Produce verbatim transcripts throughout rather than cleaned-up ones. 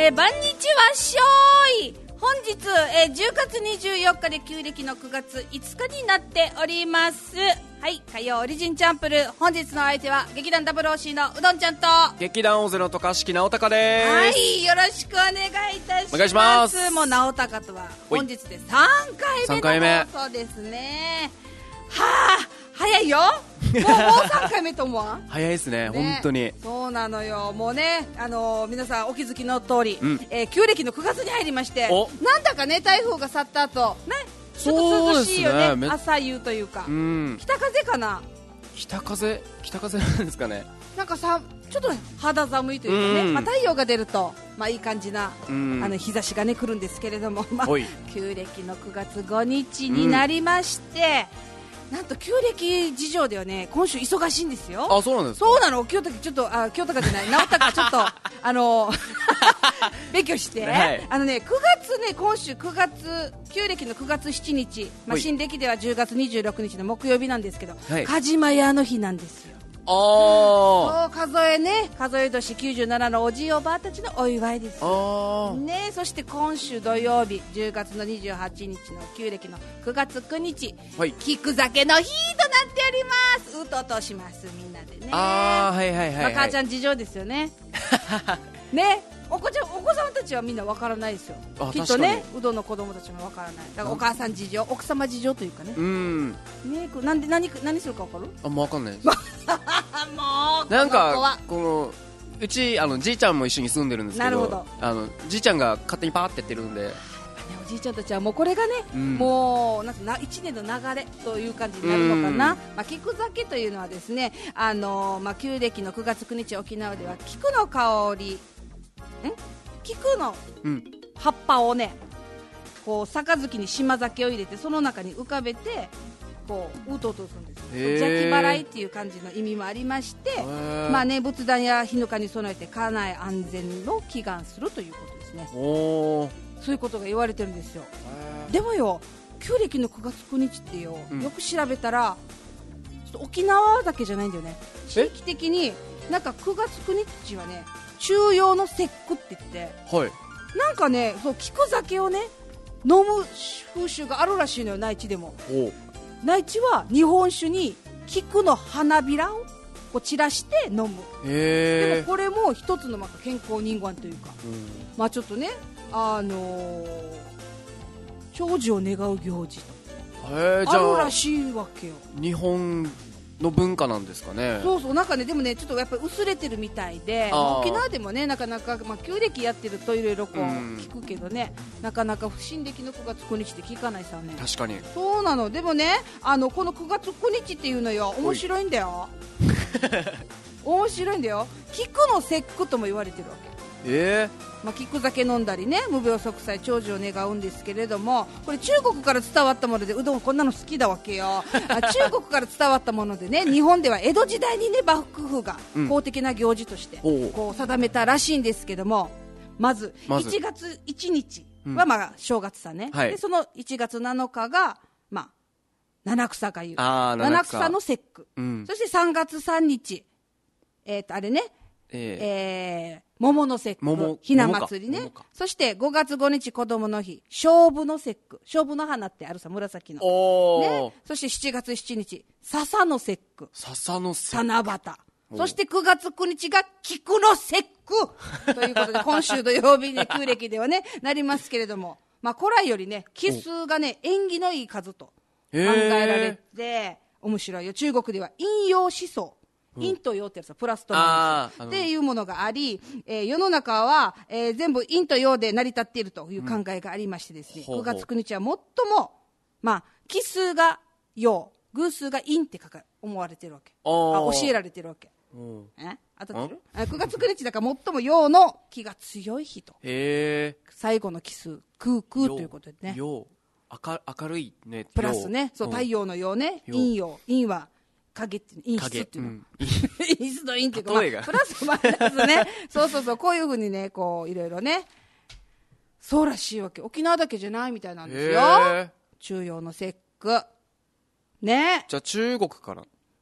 えー、晩日はしょーい。本日、えー、じゅうがつにじゅうよっかで旧暦のくがついつかになっております。はい、火曜オリジンチャンプル。本日の相手は劇団 ダブルオーシー のうどんちゃんと劇団大勢の渡嘉敷直隆です。 はい、よろしくお願いいたします。 お願いします。 もう直隆とは本日でさんかいめの放送ですね。はあ、早いよ。もう、もうさんかいめと思わん早いですね、ね、本当にそうなのよ。もうね、あのー、皆さんお気づきの通り、 うんえー、旧暦のくがつに入りまして、なんだかね、台風が去った後ね、ちょっと涼しいよね、ね、朝夕というか、うん、北風かな。 北風北風なんですかね。 なんかさ、ちょっと、ね、肌寒いというかね、うん、まあ、太陽が出ると、まあ、いい感じな、うん、あの日差しがね来るんですけれども、まあ、旧暦のくがつごにちになりまして、うん、なんと旧暦事情ではね、今週忙しいんですよ。 あ、そうなんですか。 そうなの。清高ちょっと、あ、清高じゃない、直高ちょっとあの勉強して、はい、あのね、くがつね、今週くがつ、旧暦のくがつしちにち、まあ、新暦ではじゅうがつにじゅうろくにちの木曜日なんですけど、はい、鹿島屋の日なんですよ。 あそう数えね、数え年きゅうじゅうななのおじいおばあたちのお祝いですあ、 ね。そして今週土曜日じゅうがつのにじゅうはちにちの旧暦のくがつくにち、はい、菊酒の日となっております。うとうとします、みんなでね。 あ、はいはいはい、はい、 まあ、母ちゃん事情ですよねね、お子ちゃん、お子さんたちはみんなわからないですよ、きっとね。うどんの子供たちもわからない。だからお母さん事情、奥様事情というかね。うん、ね、なんで何何するかわかる？ あ、もうわかんないですもうなんかこのうち、あのじいちゃんも一緒に住んでるんですけど、 なるほど、 あのじいちゃんが勝手にパーってやってるんで、 おじいちゃんたちはもうこれがね、うん、もうなんかいちねんの流れという感じになるのかな。まあ、菊酒というのはですね、あのーまあ、旧暦のくがつくにち沖縄では菊の香りん菊の葉っぱをね、こう杯に島酒を入れてその中に浮かべてこううとうとするんです。邪気払いっていう感じの意味もありまして、まあね、仏壇や日ぬかに備えて家内安全を祈願するということですね。 おそういうことが言われてるんですよ。でもよ、旧暦のくがつくにちってよ、うん、よく調べたらちょっと沖縄だけじゃないんだよね。地域的になんかくがつくにちはね、中庸の節句って言って、はい、なんかね、そう菊酒をね飲む風習があるらしいのよ、内地でも。内地は日本酒に菊の花びらをこう散らして飲む。でもこれも一つのまあ健康人間というか、うん、まあちょっとね、あのー、長寿を願う行事とあるらしいわけよ。 日本の文化なんですかね。 そうそう、なんかね、でもね、ちょっとやっぱり薄れてるみたいで、沖縄でもね、なかなか、まあ、旧暦やってるといろいろこう聞くけどね、なかなか不新暦のくがつくにちって聞かないさね。 確かにそうなの。でもね、あのこのくがつくにちっていうのよ、面白いんだよ面白いんだよ。菊の節句とも言われてるわけ。 えーまあ、菊酒飲んだりね、無病息災長寿を願うんですけれども、これ中国から伝わったもので、うどんこんなの好きだわけよ中国から伝わったものでね、日本では江戸時代にね、幕府が公的な行事としてこう定めたらしいんですけども、まずいちがついちにちはまあ正月さね、うん、でそのいちがつなのかがまあ七草がゆ、七草の節句、うん、そしてさんがつさんにち、えー、とあれね、えーえー桃の節句、ひな祭りね。そしてごがつごにち子供の日、菖蒲の節句、菖蒲の花ってあるさ、紫の、ね、そしてしちがつしちにち笹の節句、 笹の節句、 七夕。そしてくがつくにちが菊の節句ということで、今週土曜日に旧暦ではねなりますけれども、まあ古来よりね、奇数がね縁起のいい数と考えられて面白いよ。中国では陰陽思想、陰と陽ってやつはプラスとマイナスっていうものがあり、えー、世の中は、えー、全部陰と陽で成り立っているという考えがありましてですね、うん、くがつくにちは最も、まあ、奇数が陽、偶数が陰って思われてるわけ。あ、教えられてるわけ。うん、え当たってる？あ、くがつくにちだから最も陽の気が強い日と。 へー、 最後の奇数空空ということでね、 陽、明、明るいね、 プラスね、そう、太陽の陽ね、陰陽、陰は影って陰湿っていうの、うん、陰湿の陰っていうか、まあ、プラスマイナスねそうそうそう、こういうふうにね、こういろいろね、そうらしいわけ。沖縄だけじゃないみたいなんですよ、中陽の節句ね。 じゃあ中国から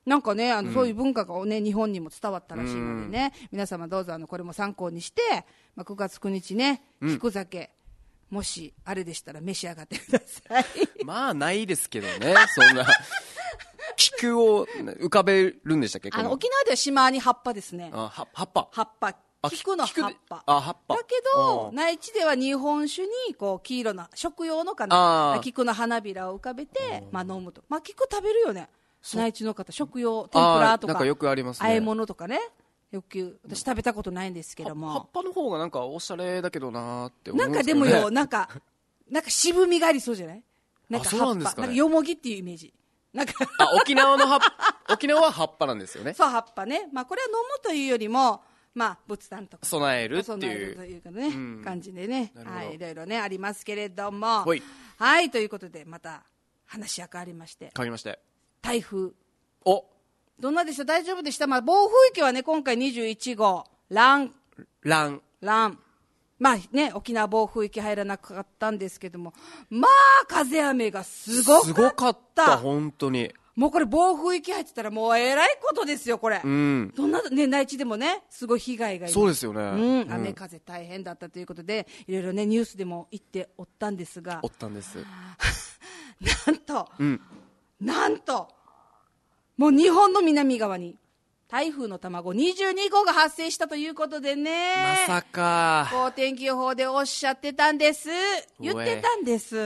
なんかねあの、うん、そういう文化が、ね、日本にも伝わったらしいのでね、うん、皆様どうぞあのこれも参考にして、まあ、くがつくにちね菊酒、うん、もしあれでしたら召し上がってくださいまあないですけどねそんな菊を浮かべるんでしたっけ？ あの沖縄では島に葉っぱですね。 あは葉っぱ葉っぱ菊の葉っぱあ葉っぱだけど内地では日本酒にこう黄色な食用のかな菊の花びらを浮かべて、まあ、飲むと、まあ、菊食べるよね内地の方食用天ぷらとかなんかよくありますね、 和え物とかねよく私食べたことないんですけども葉っぱの方がなんかおしゃれだけどなって思うんですけど、ね、なんかでもよなんかなんか渋みがありそうじゃないなんか葉っぱな, んですか、ね、 なんかよもぎっていうイメージなんかあ沖縄の葉沖縄は葉っぱなんですよねそう葉っぱね、まあ、これは飲むというよりもまあ、仏壇とか備えるっていう備えるというかね、うん、感じでね、はい、いろいろねありますけれども、 はい、 はい、ということでまた話が変わりまして変わりまして台風おどんなでした大丈夫でした、まあ、暴風域はね今回にじゅういちごうランランランまあね沖縄暴風域入らなかったんですけどもまあ風雨がすごかったすごかった本当にもうこれ暴風域入ってたらもうえらいことですよこれ、 うん、 どんな、ね、内地でもねすごい被害がそうですよね、 うん、雨風大変だったということで、うん、いろいろねニュースでも言っておったんですがおったんですなんと、 うん、 なんともう日本の南側に台風の卵にじゅうにごうが発生したということでねまさかこう天気予報でおっしゃってたんです言ってたんです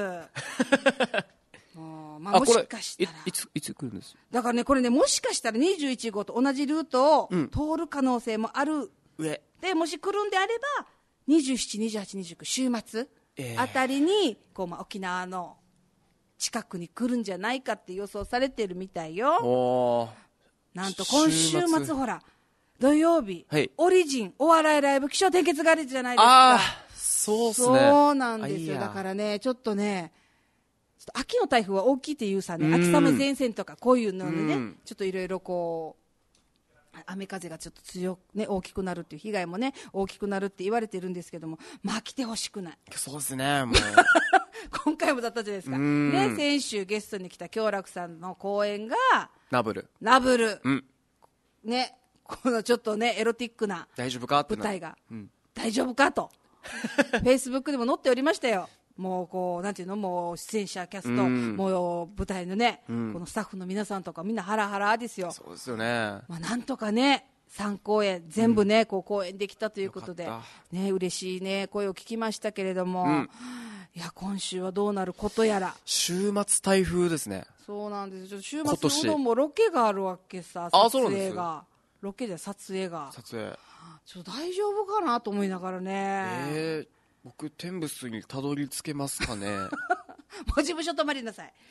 まあ、もしかしたらい, い, ついつ来るんですだからねこれねもしかしたらにじゅういちごうと同じルートを通る可能性もある、 うん、上でもし来るんであればにじゅうしち、にじゅうはち、にじゅうきゅう週末あたりに、えーこうまあ、沖縄の近くに来るんじゃないかって予想されてるみたいよ。 おなんと今週末ほら土曜日、 はい、 オリジンお笑いライブ気象転結があるじゃないですか。 あそうっすね。 そうなんですよ。だからねちょっとねちょっと秋の台風は大きいっていうさね秋雨前線とかこういうのでねちょっといろいろこう雨風がちょっと強く、ね、大きくなるっていう被害もね大きくなるって言われてるんですけどもまあ来てほしくないそうですねもう今回もだったじゃないですか、ね、先週ゲストに来た京楽さんの公演がナブルナブル、 うんね、このちょっとねエロティックな大丈夫かって舞台が、うん、大丈夫かとフェイスブックでも載っておりましたよもうこうなんていうのもう出演者キャスト、うん、もう舞台のね、うん、このスタッフの皆さんとかみんなハラハラですよそうですよね、 まあ、なんとかねさん公演全部ね、うん、こう公演できたということでね嬉しいね声を聞きましたけれども、うん、いや今週はどうなることやら週末台風ですねそうなんですよ週末うどんもロケがあるわけさ撮影がロケで撮影が撮影ちょっと大丈夫かなと思いながらねえー僕天仏にたどり着けますかねもう事務所泊まりなさい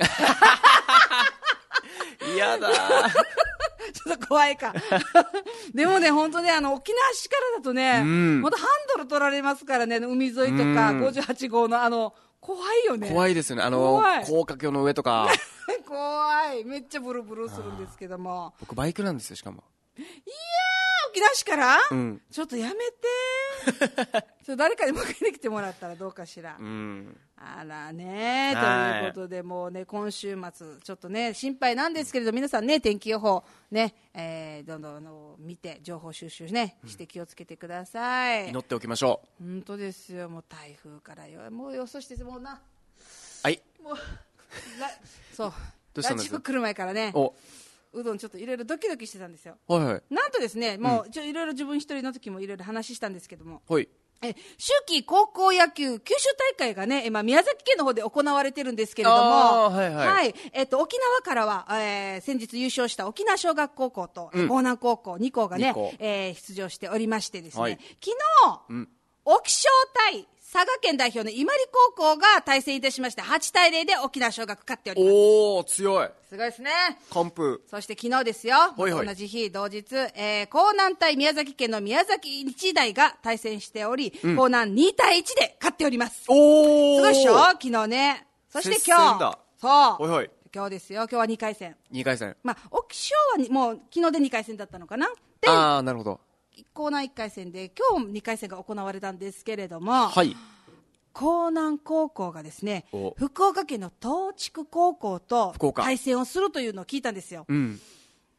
嫌だちょっと怖いかでもね本当ねあの沖縄市からだとね、うん、またハンドル取られますからね海沿いとか、うん、ごじゅうはちごうのあの怖いよね怖いですよねあの高架橋の上とか怖いめっちゃブルブルするんですけども僕バイクなんですよしかもいやー沖縄市から、 うん、 ちょっとやめてちょっと誰かに迎えに来てもらったらどうかしら、 うん、 あらねということでもうね今週末ちょっとね心配なんですけれど皆さんね天気予報ね、えー、どんどんの見て情報収集ねして気をつけてください、 うん、祈っておきましょう本当ですよもう台風からよもうよそしてもうなはいもうそうどうしたんですかラジオ来る前からねおうどんちょっといろいろドキドキしてたんですよ、 はいはい、 なんとですねもういろいろ自分一人の時もいろいろ話したんですけども、 はい、 え秋季高校野球九州大会がね今宮崎県の方で行われてるんですけれども、 はいはいはいえっと、沖縄からは、えー、先日優勝した沖縄尚学高校と江南高校に校がね、えー、出場しておりましてですね、はい、昨日、うん、沖尚対佐賀県代表の伊万里高校が対戦いたしましてはちたいゼロで沖縄尚学勝っております。 おー強いすごいですね完封。 そして昨日ですよほいほい同じ日同日、えー、江南対宮崎県の宮崎日大が対戦しており、うん、江南にたいいちで勝っております。 おーすごいでしょ昨日ね。そして今日そうほいほい今日ですよ今日はにかい戦にかい戦まあ沖尚はもう昨日でにかい戦だったのかなでああなるほど江南いっかい戦で今日にかい戦が行われたんですけれどもはい江南高校がですね福岡県の東筑高校と対戦をするというのを聞いたんですよ、 うん、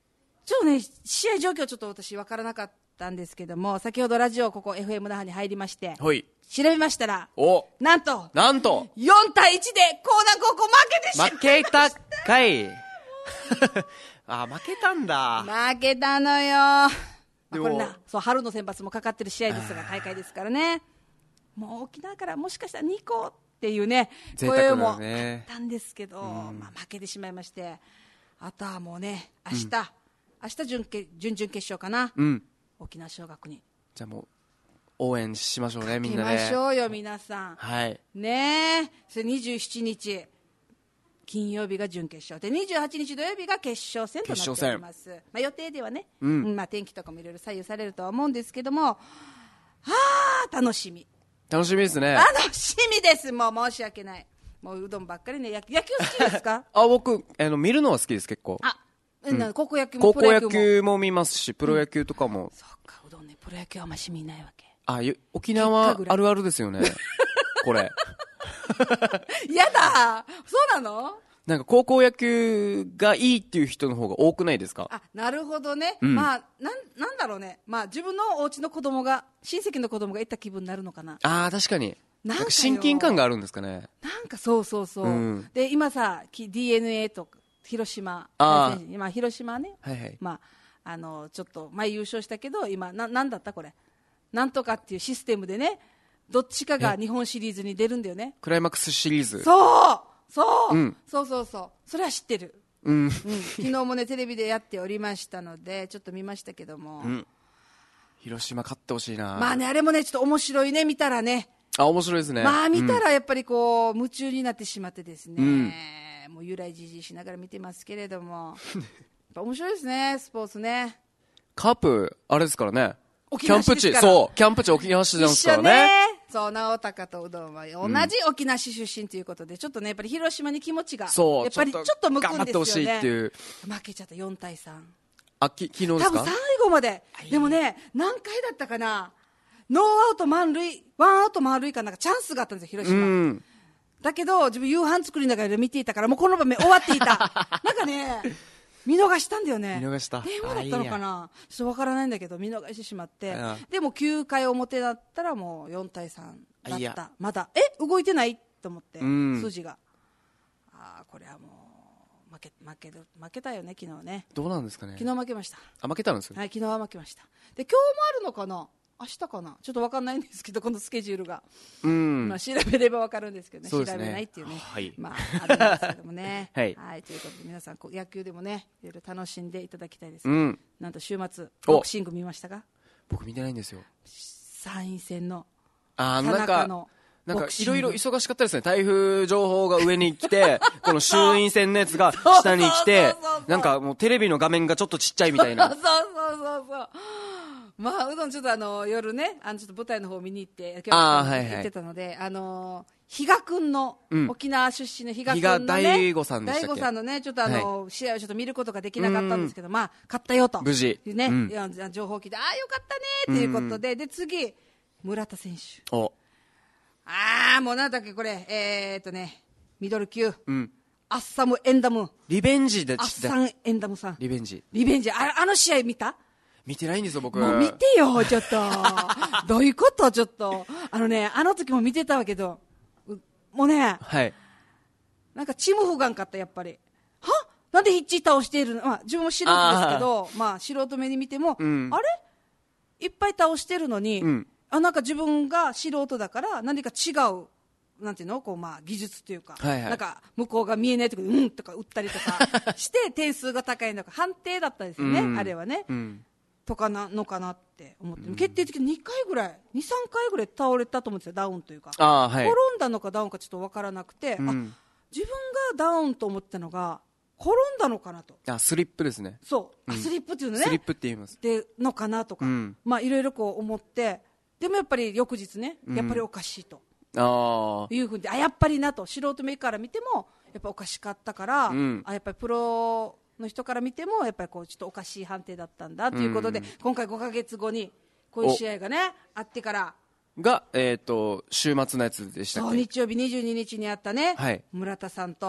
ちょっとね、試合状況ちょっと私分からなかったんですけども、先ほどラジオここ エフエム 那覇に入りまして、 はい。 調べましたら、 おなんと、 なんと、 よんたいいちで高南高校負けてしまった。 負けたかい。あ、負けたんだ。 負けたのよ。まあでもこれな、そう、春の選抜もかかってる試合ですが、大会ですからね。もう沖縄からもしかしたらにこっていうね、 贅沢だよ声もあねったんですけど、まあ、負けてしまいまして、あとはもうね、明日、明日準決準々決勝かな、 うん。 沖縄尚学に。 じゃあもう、応援しましょうね、みん行きまなで。 しょうよ、皆さん。 はい。 ねえ、それにじゅうしちにち、金曜日が準決勝で、にじゅうはちにち土曜日が決勝戦となっております。まあ、予定ではね、 うんうんまあ、天気とかもいろいろ左右されるとは思うんですけども、はあ、楽しみ。 楽しみですね。 楽しみです。もう申し訳ない。もううどんばっかりね。野野球好きですか？ あ、僕、あの、見るのは好きです、結構。 あ、うん、高校野球も高校プロ野球も。 野球も見ますし、プロ野球とかも。 そっか、うどんね、プロ野球はあんまし見ないわけ。 あ、ゆ沖縄あるあるですよね。これ。 やだそうなの？ なんか高校野球がいいっていう人の方が多くないですか？ あ、なるほどね。 うんまあ、なん、なんだろうね。まあ、自分のお家の子供が、親戚の子供が行った気分になるのかな。 ああ、確かに。 なかよなんんか親近感があるんですかね。 なんかそうそうそう。 うんで、今さ、き ディーエヌエー とか、広島、 あー今、広島ね。 はいはい。 まあ、あの、ちょっと、前優勝したけど、今、な、なんだったこれ。なんとかっていうシステムでね、どっちかが日本シリーズに出るんだよね。 クライマックスシリーズ。 そうそう、 うんそうそうそう。それは知ってる。 うん。 うん、昨日もね、テレビでやっておりましたので、ちょっと見ましたけども。 うん。広島勝ってほしいな。 まあね、あれもね、ちょっと面白いね、見たらね。 あ、面白いですね。 まあ見たうんらやっぱりこう、夢中になってしまってですね、もうゆらいじじいしながら見てますけれども、やっぱ面白いですね、スポーツね。 カープ、あれですからね。 沖キャンプ地、 縄市ですからそう、キャンプ地沖縄市なんです一緒からね。 ね。そう、直高とうどんは同じ沖縄市出身ということで、ちょっとね、やっぱり広島に気持ちが、 そう、 やっぱりちょっと向くんですよね。 頑張ってほしいっていう。 負けちゃったよんたいさん。 あ、き、昨日ですか？ 多分最後まで。でもね、何回だったかな。ノーアウト満塁、ワンアウト満塁かなんかチャンスがあったんですよ、広う島。 ん。 だけど、自分夕飯作りながら見ていたから、もうこの場面終わっていた。なんかね、見逃したんだよね。 見逃した電話だったのかな、ちょっとわからないんだけど、見逃してしまってああ。 でもきゅうかい表だったらもうよんたいさんだいやった。まだ、え動いてないと思って、 うん数字が。ああ、これはもう、負け、負ける、負けたよね、昨日ね。 どうなんですかね。 昨日負けました。 あ、負けたんですよ。 はい、昨日は負けました。で、今日もあるのかな明日かなちょっとわかんないんですけど、このスケジュールが。 うん。 まあ、調べればわかるんですけどね、調そうですねべないっていうね、 はいまあ、あるんですけどもね。 はいということで、皆さん、こう野球でもね、いろいろ楽しんでいただきたいです。 うん。 なんと週末、 おボクシング見ましたか？ 僕見てないんですよ。 参院選のあー、 田なんか、 中のなんかボクシングいろいろ忙しかったですね。台風情報が上に来て、この衆院選のやつが下に来てそうそうそうそう、 なんかもうテレビの画面がちょっとちっちゃいみたいなそう。そうそうそうそう。まあ、うどんちょっとあの、夜ね、あの、ちょっと舞台の方見に行って、 あーはいはい行ってたので、あの、比嘉くんの、 うん沖縄出身の比嘉くん比嘉のね、 大吾さんでしたっけ大吾さんのね、ちょっとあの、試合をちょっと見ることができなかったんですけど、まあ、勝ったよと。 無事ね、 うんいや情報を聞いて、ああ、よかったねっていうことで、で、次、村田選手。 お、 ああ、もうなんだっけ、これ、えーっとね、ミドル級、 うん。 アッサム・エンダム、 リベンジで、 アッサン・エンダムさん。 リベンジ。 リベンジ、ああの試合見た？ 見てないんですよ、僕。 もう見てよ、ちょっと。どういうことちょっと。あのね、あの時も見てたわけど、うもうね、 はい。 なんかチーム不眼かった、やっぱり。はなんでヒッチ倒しているの、まあ、自分も素人ですけど、まあ、素人目に見ても、 うんあれいっぱい倒してるのに、 うんあ、なんか自分が素人だから、何か違う、なんていうのこう、まあ、技術というか、 はいはいなんか、向こうが見えないとか、うんとか打ったりとかして、点数が高いのか、判定だったんですよね、 うんあれはね。 うん。 とかなのかなって思って、決定的ににかいぐらい、に、さんかいぐらい倒れたと思うんですよ、ダウンというか。 ああ、はい。 転んだのかダウンかちょっと分からなくて、 うんあ自分がダウンと思ってたのが、転んだのかなと。 あ、スリップですね。 そう、あうんスリップっていうのね。 スリップって言います。 でのかなとか、 うんまあいろいろこう思って、でもやっぱり翌日ね、 うんやっぱりおかしいとああ。 いうふうに、あ、やっぱりなと、素人目から見ても、やっぱおかしかったから、 うんあやっぱりプロの人から見ても、やっぱりこうちょっとおかしい判定だったんだということで、 うん今回ごかげつごに、こういう試合がね、あってから、 が、えっと、週末のやつでしたっそうけ？ 日曜日にじゅうににちにあったね、 はい村田さんと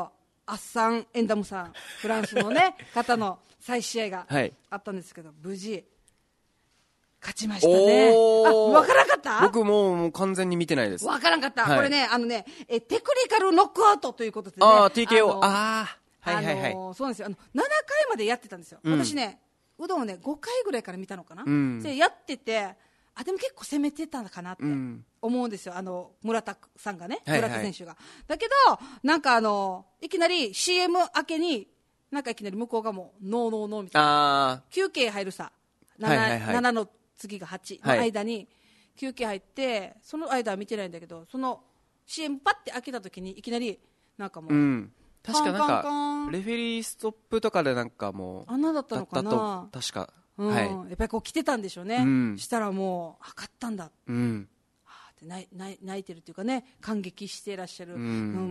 アッサン・エンダムさん、フランスの、ね、方の再試合があったんですけど、はい、無事勝ちましたね。あ、分からんかった？ 僕もう、もう完全に見てないです。 分からんかった、はい、これね、あのねえテクニカルノックアウトということでね、 あー ティーケーオー、ああはいはいはい、 あのー、そうなんですよ、あのななかいまでやってたんですよ、うん、私ねうどんをねごかいぐらいから見たのかな、うん、でやってて、あでも結構攻めてたのかなって思うんですよ、あの村田さんがね、村田選手が、はいはい、だけどなんかあのいきなり シーエム 明けになんかいきなり向こうがもうノーノーノーみたいな、休憩入るさ なな,、はいはいはい、ななの次がはちの間に休憩入って、はい、その間は見てないんだけど、その シーエム パッて開けた時にいきなりなんかもう、うん、 確かなんかレフェリーストップとかでなんかもうあんなだったのかな、 確か、 うん、はい、やっぱりこう来てたんでしょうね、うん、したらもう測ったんだ、うん、はって泣い泣い泣いてるっていうかね、感激していらっしゃる、うん、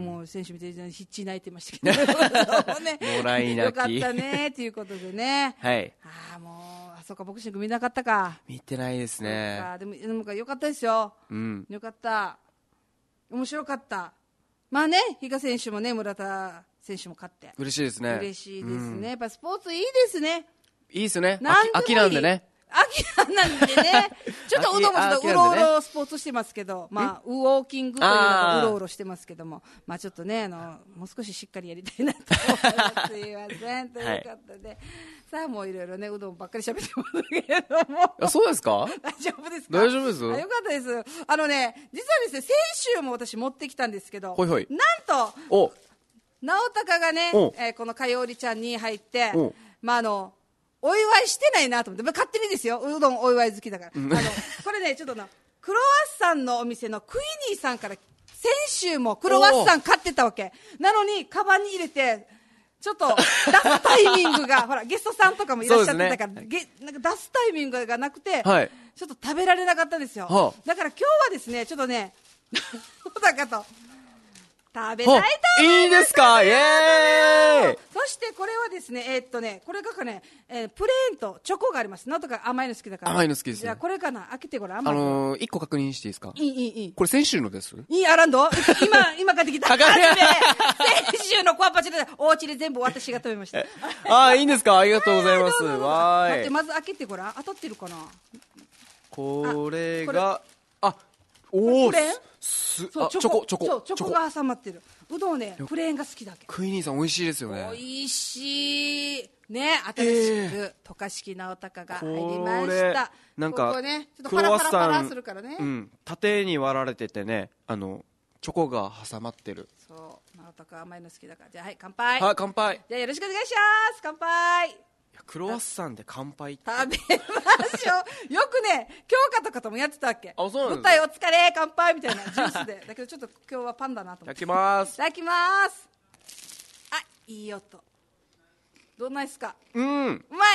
もう選手見て必死に泣いてましたけどねもらい泣きよかったねということでね、 はい、 ああもうあそうかボクシング見なかったか、 見てないですね、 でも、でもよかったですよ、うん、よかった、面白かった、まあね比嘉選手もね村田選手も勝って嬉しいですね、 嬉しいですね、うん、やっぱスポーツいいですね、 いいですね、 秋なんでね、 秋なんでねちょっとうどんもちょっとうろうろスポーツしてますけど、まあウォーキングというのがうろうろしてますけども、まあちょっとねあのもう少ししっかりやりたいなと思いますすいませんということで、はい、さあもういろいろねうどんばっかり喋ってますけれども、 あそうですか、 大丈夫ですか、 大丈夫です、 あよかったです。あのね実はですね先週も私持ってきたんですけど、 ほいほい、 なんとお直隆がね、えー、このかよりちゃんに入って、まああのお祝いしてないなと思って、勝手にですよ、うどんお祝い好きだから、うん、あのこれねちょっとなクロワッサンのお店のクイニーさんから先週もクロワッサン買ってたわけなのにカバンに入れてちょっと出すタイミングがほらゲストさんとかもいらっしゃってたから、ね、ゲなんか出すタイミングがなくて、はい、ちょっと食べられなかったんですよ、はあ、だから今日はですねちょっとね小高と食べたいと思います。 いいですか、イエーイ。 そしてこれはですね、えー、っとね、これがね、えー、プレーンとチョコがあります。なんとか甘いの好きだから。 甘いの好きですね。 じゃあこれかな、開けてごらん。 あのー、一個確認していいですか。 いいいいいい。 これ先週のです。 いいアランド。今今買ってきた。先週のコアパチでお家で全部私が食べました。 ああいいんですか、ありがとうございます。わーい。 待ってまず開けてごらん。当たってるかな。 これがあおお。 そうチョコチョコチョコが挟まってるうどんね、プレーンが好きだけ。 クイニーさん美味しいですよね。 美味しいね。新しく渡嘉敷直隆が入りました。 なんかここねちょっとパラパラパラするからね、 うん、縦に割られててね、あのチョコが挟まってる。 そう直隆甘いの好きだから。じゃあはい乾杯。 はい乾杯。 じゃあよろしくお願いします。乾杯。 クロワッサンで乾杯って食べましょう。よくね京香とかともやってたわけ。 あそうなんです。 舞台お疲れ乾杯みたいなジュースでだけどちょっと今日はパンだなと思って。 いただきます。 いただきます。あいい音。どんなですか。 うん、 うま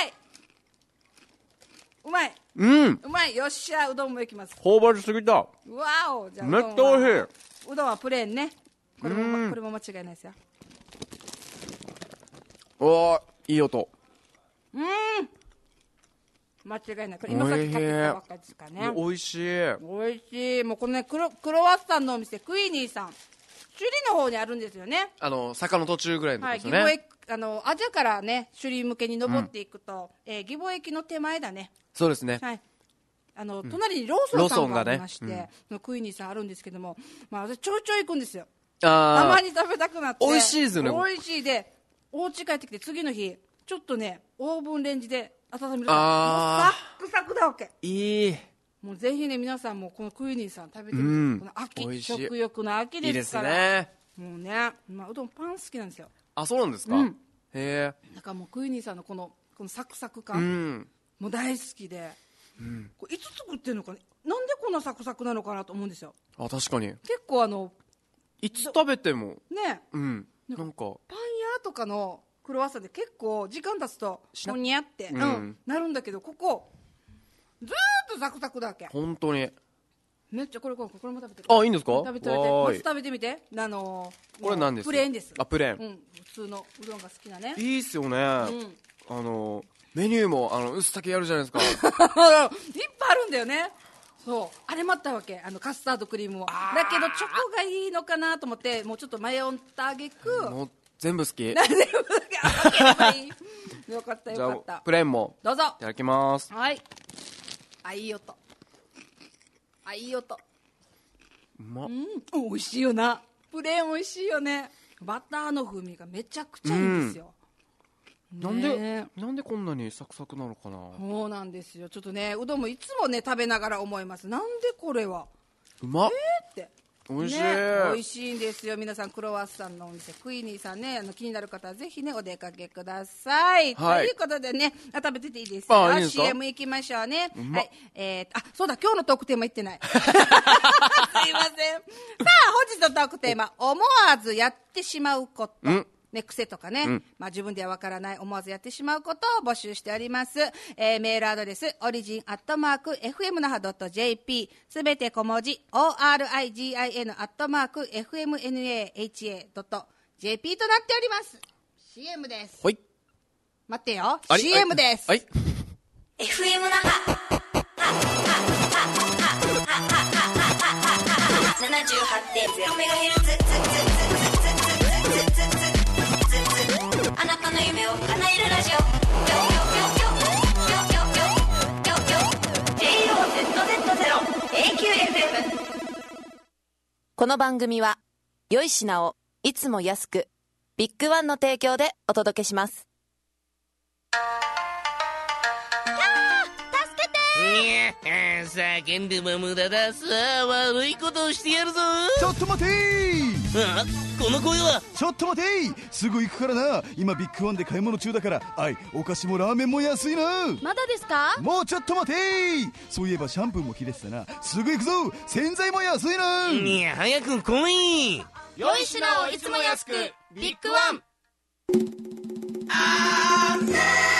いうまい、 うん、 うまい。よっしゃうどんもいきます。 頬張りすぎた。わお。じゃあめっちゃ美味しい。 うどんはプレーンね。これもこれも間違いないですよ。 おーいい音。 うん間違いない。これ今さっき買ってたばっかりですかね。 美味しい美味しい。もうこのねクロ、クロワッサンのお店クイニーさん首里の方にあるんですよね。 あの坂の途中ぐらいのとこですよね、 はい、あのアジアからね首里向けに登っていくと、うんえー、義母駅の手前だね。 そうですね、 はい、あの隣にローソンさんがありまして、ねうん、クイニーさんあるんですけども、まあ、私ちょいちょい行くんですよ。 あたまに食べたくなって美味しいですよね。 美味しいでお家帰ってきて次の日ちょっとねオーブンレンジで温めるともうサックサクだわけ。 いい。 もうぜひね皆さんもこのクイニーさん食べてみて、うん、この秋食欲の秋ですから。いいですね。もうね、まあ、うどんパン好きなんですよ。 あそうなんですか、うん、へえ。 だからもうクイニーさんのこのこのサクサク感、うん、もう大好きで、うん、これいつ作ってるのかね。なんでこんなサクサクなのかなと思うんですよ。 あ確かに結構あのいつ食べてもね、 うん、なんかパン屋とかのクロワッサンで結構時間経つとほにゃって、うんうん、なるんだけどここずーっとサクサクだけ。 本当にめっちゃこれこれこれも食べてる。 あいいんですか。 食べて食べてまず食べてみて。あのー、これ何ですか。 プレーンです。 あプレーン、 うん、普通のうどんが好きなね。 いいっすよね、うん、あのメニューもあの薄竹やるじゃないですかいっぱいあるんだよね。そうあれもあったわけ。あのカスタードクリームもだけどチョコがいいのかなと思ってもうちょっと迷ったあげくもっ全部好き。 全部好き。あ、開ければいい。よかったよじゃかったあ。プレーンもどうぞ。 いただきます。 はい。あ、いい音。あ、いい音。 うまっ。 うん、美味しいよな。プレーン美味しいよね。バターの風味がめちゃくちゃいいんですよ。 なんねでなんでこんなにサクサクなのかな。 そうなんですよ。ちょっとね、うどんもいつもね食べながら思います。なんでこれはうまっ。 えー、って美味しい、 ね、美味しいんですよ。皆さんクロワッサンのお店クイニーさんね、あの気になる方はぜひねお出かけください、はい、ということでね、食べてていいですよ。 あ、いいですか。 シーエム 行きましょうね。はい、えー、あ、そうだ、今日のトークテーマ言ってないすいません。さあ本日のトークテーマ、思わずやってしまうこと、ね、癖とかね、うん、まあ、自分ではわからない思わずやってしまうことを募集しております。えー、メールアドレスオリジンアットマーク エフエム 那覇 ドット ジェーピー すべて小文字 オーアールアイジーアイエヌ アットマーク エフエムエヌエーエイチエー ドット ジェーピー となっております。 シーエム です。 はい、 待ってよ、 シーエム です。 はい、 エフエム 那覇 ななじゅうはちてんゼロ メガヘルツ、あなたの夢を叶えるラジオ、ジェイオーゼットゼットゼロ エーキューエフエム。 この番組は良い品をいつも安く、ビッグワンの提供でお届けします。 いや、叫んでも無駄だ。さあ、悪いことをしてやるぞ。 ちょっと待てー。 あ、この声は。 ちょっと待てー、すぐ行くからな。今ビッグワンで買い物中だから。あい、お菓子もラーメンも安いな。 まだですか。 もうちょっと待てー。そういえばシャンプーも切れてたな。すぐ行くぞ。洗剤も安いな。 いや、早く来い。 良い品をいつも安く、ビッグワン。 あー、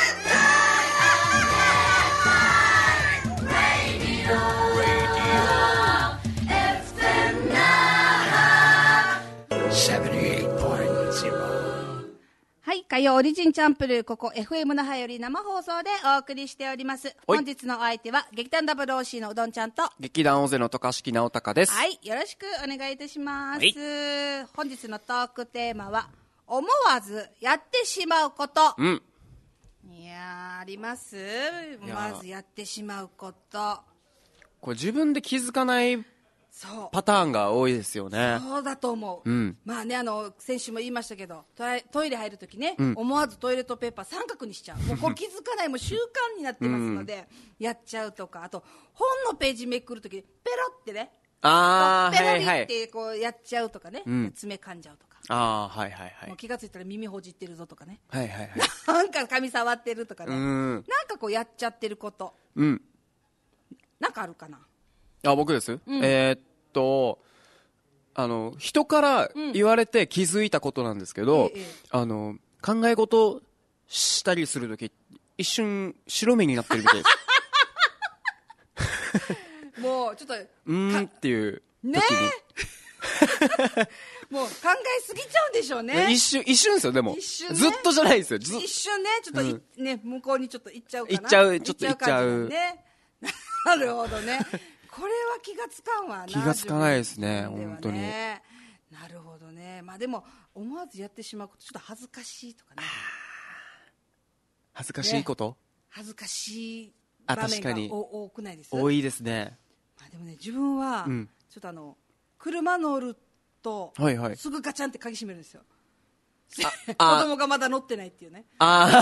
はい、火曜オリジンチャンプルー、ここ エフエム 那覇より生放送でお送りしております。本日のお相手は劇団 ダブルオーシー のうどんちゃんと劇団大勢の渡嘉敷直隆です。 はい、よろしくお願いいたします。はい、本日のトークテーマは思わずやってしまうこと。 うん、 いやー、あります。思わずやってしまうこと。 これ自分で気づかないそうパターンが多いですよね。 そうだと思う、うん、まあね、あの先週も言いましたけど、トイレ入るときね、うん、思わずトイレットペーパー三角にしちゃう。もうこれ気づかない、もう習慣になってますので、うん、やっちゃうとか、あと本のページめくるときペロってね、 あペロリってこうやっちゃうとかね、はいはい、爪噛んじゃうとか、 あ、はいはいはい、 もう気がついたら耳ほじってるぞとかね、 はいはいはい、 なんか髪触ってるとかね、 うん、 なんかこうやっちゃってること、 うん、 なんかあるかな。 あ、僕です、うん、えー、っとあの人から言われて気づいたことなんですけど、うん、あの考え事したりするとき一瞬白目になってるみたいですもうちょっとうーんっていう時に、 ねもう考えすぎちゃうんでしょうね。 一瞬一瞬ですよ。でも、ね、ずっとじゃないですよ。 一瞬ね、ちょっと、うん、ね、向こうにちょっと行っちゃうかな。 行っちゃう、ちょっと行っちゃう。 ね、なるほどね。これは気がつかんわな。 気がつかないですね、 ね、 本当に。 なるほどね。まあでも思わずやってしまうこと、ちょっと恥ずかしいとかね。 恥ずかしいこと？ね、 恥ずかしい場面が多くないです？ 多いですね。 まあでもね、自分は、うん、ちょっとあの車乗ると、はいはい、すぐガチャンって鍵閉めるんですよ。子供がまだ乗ってないっていうね。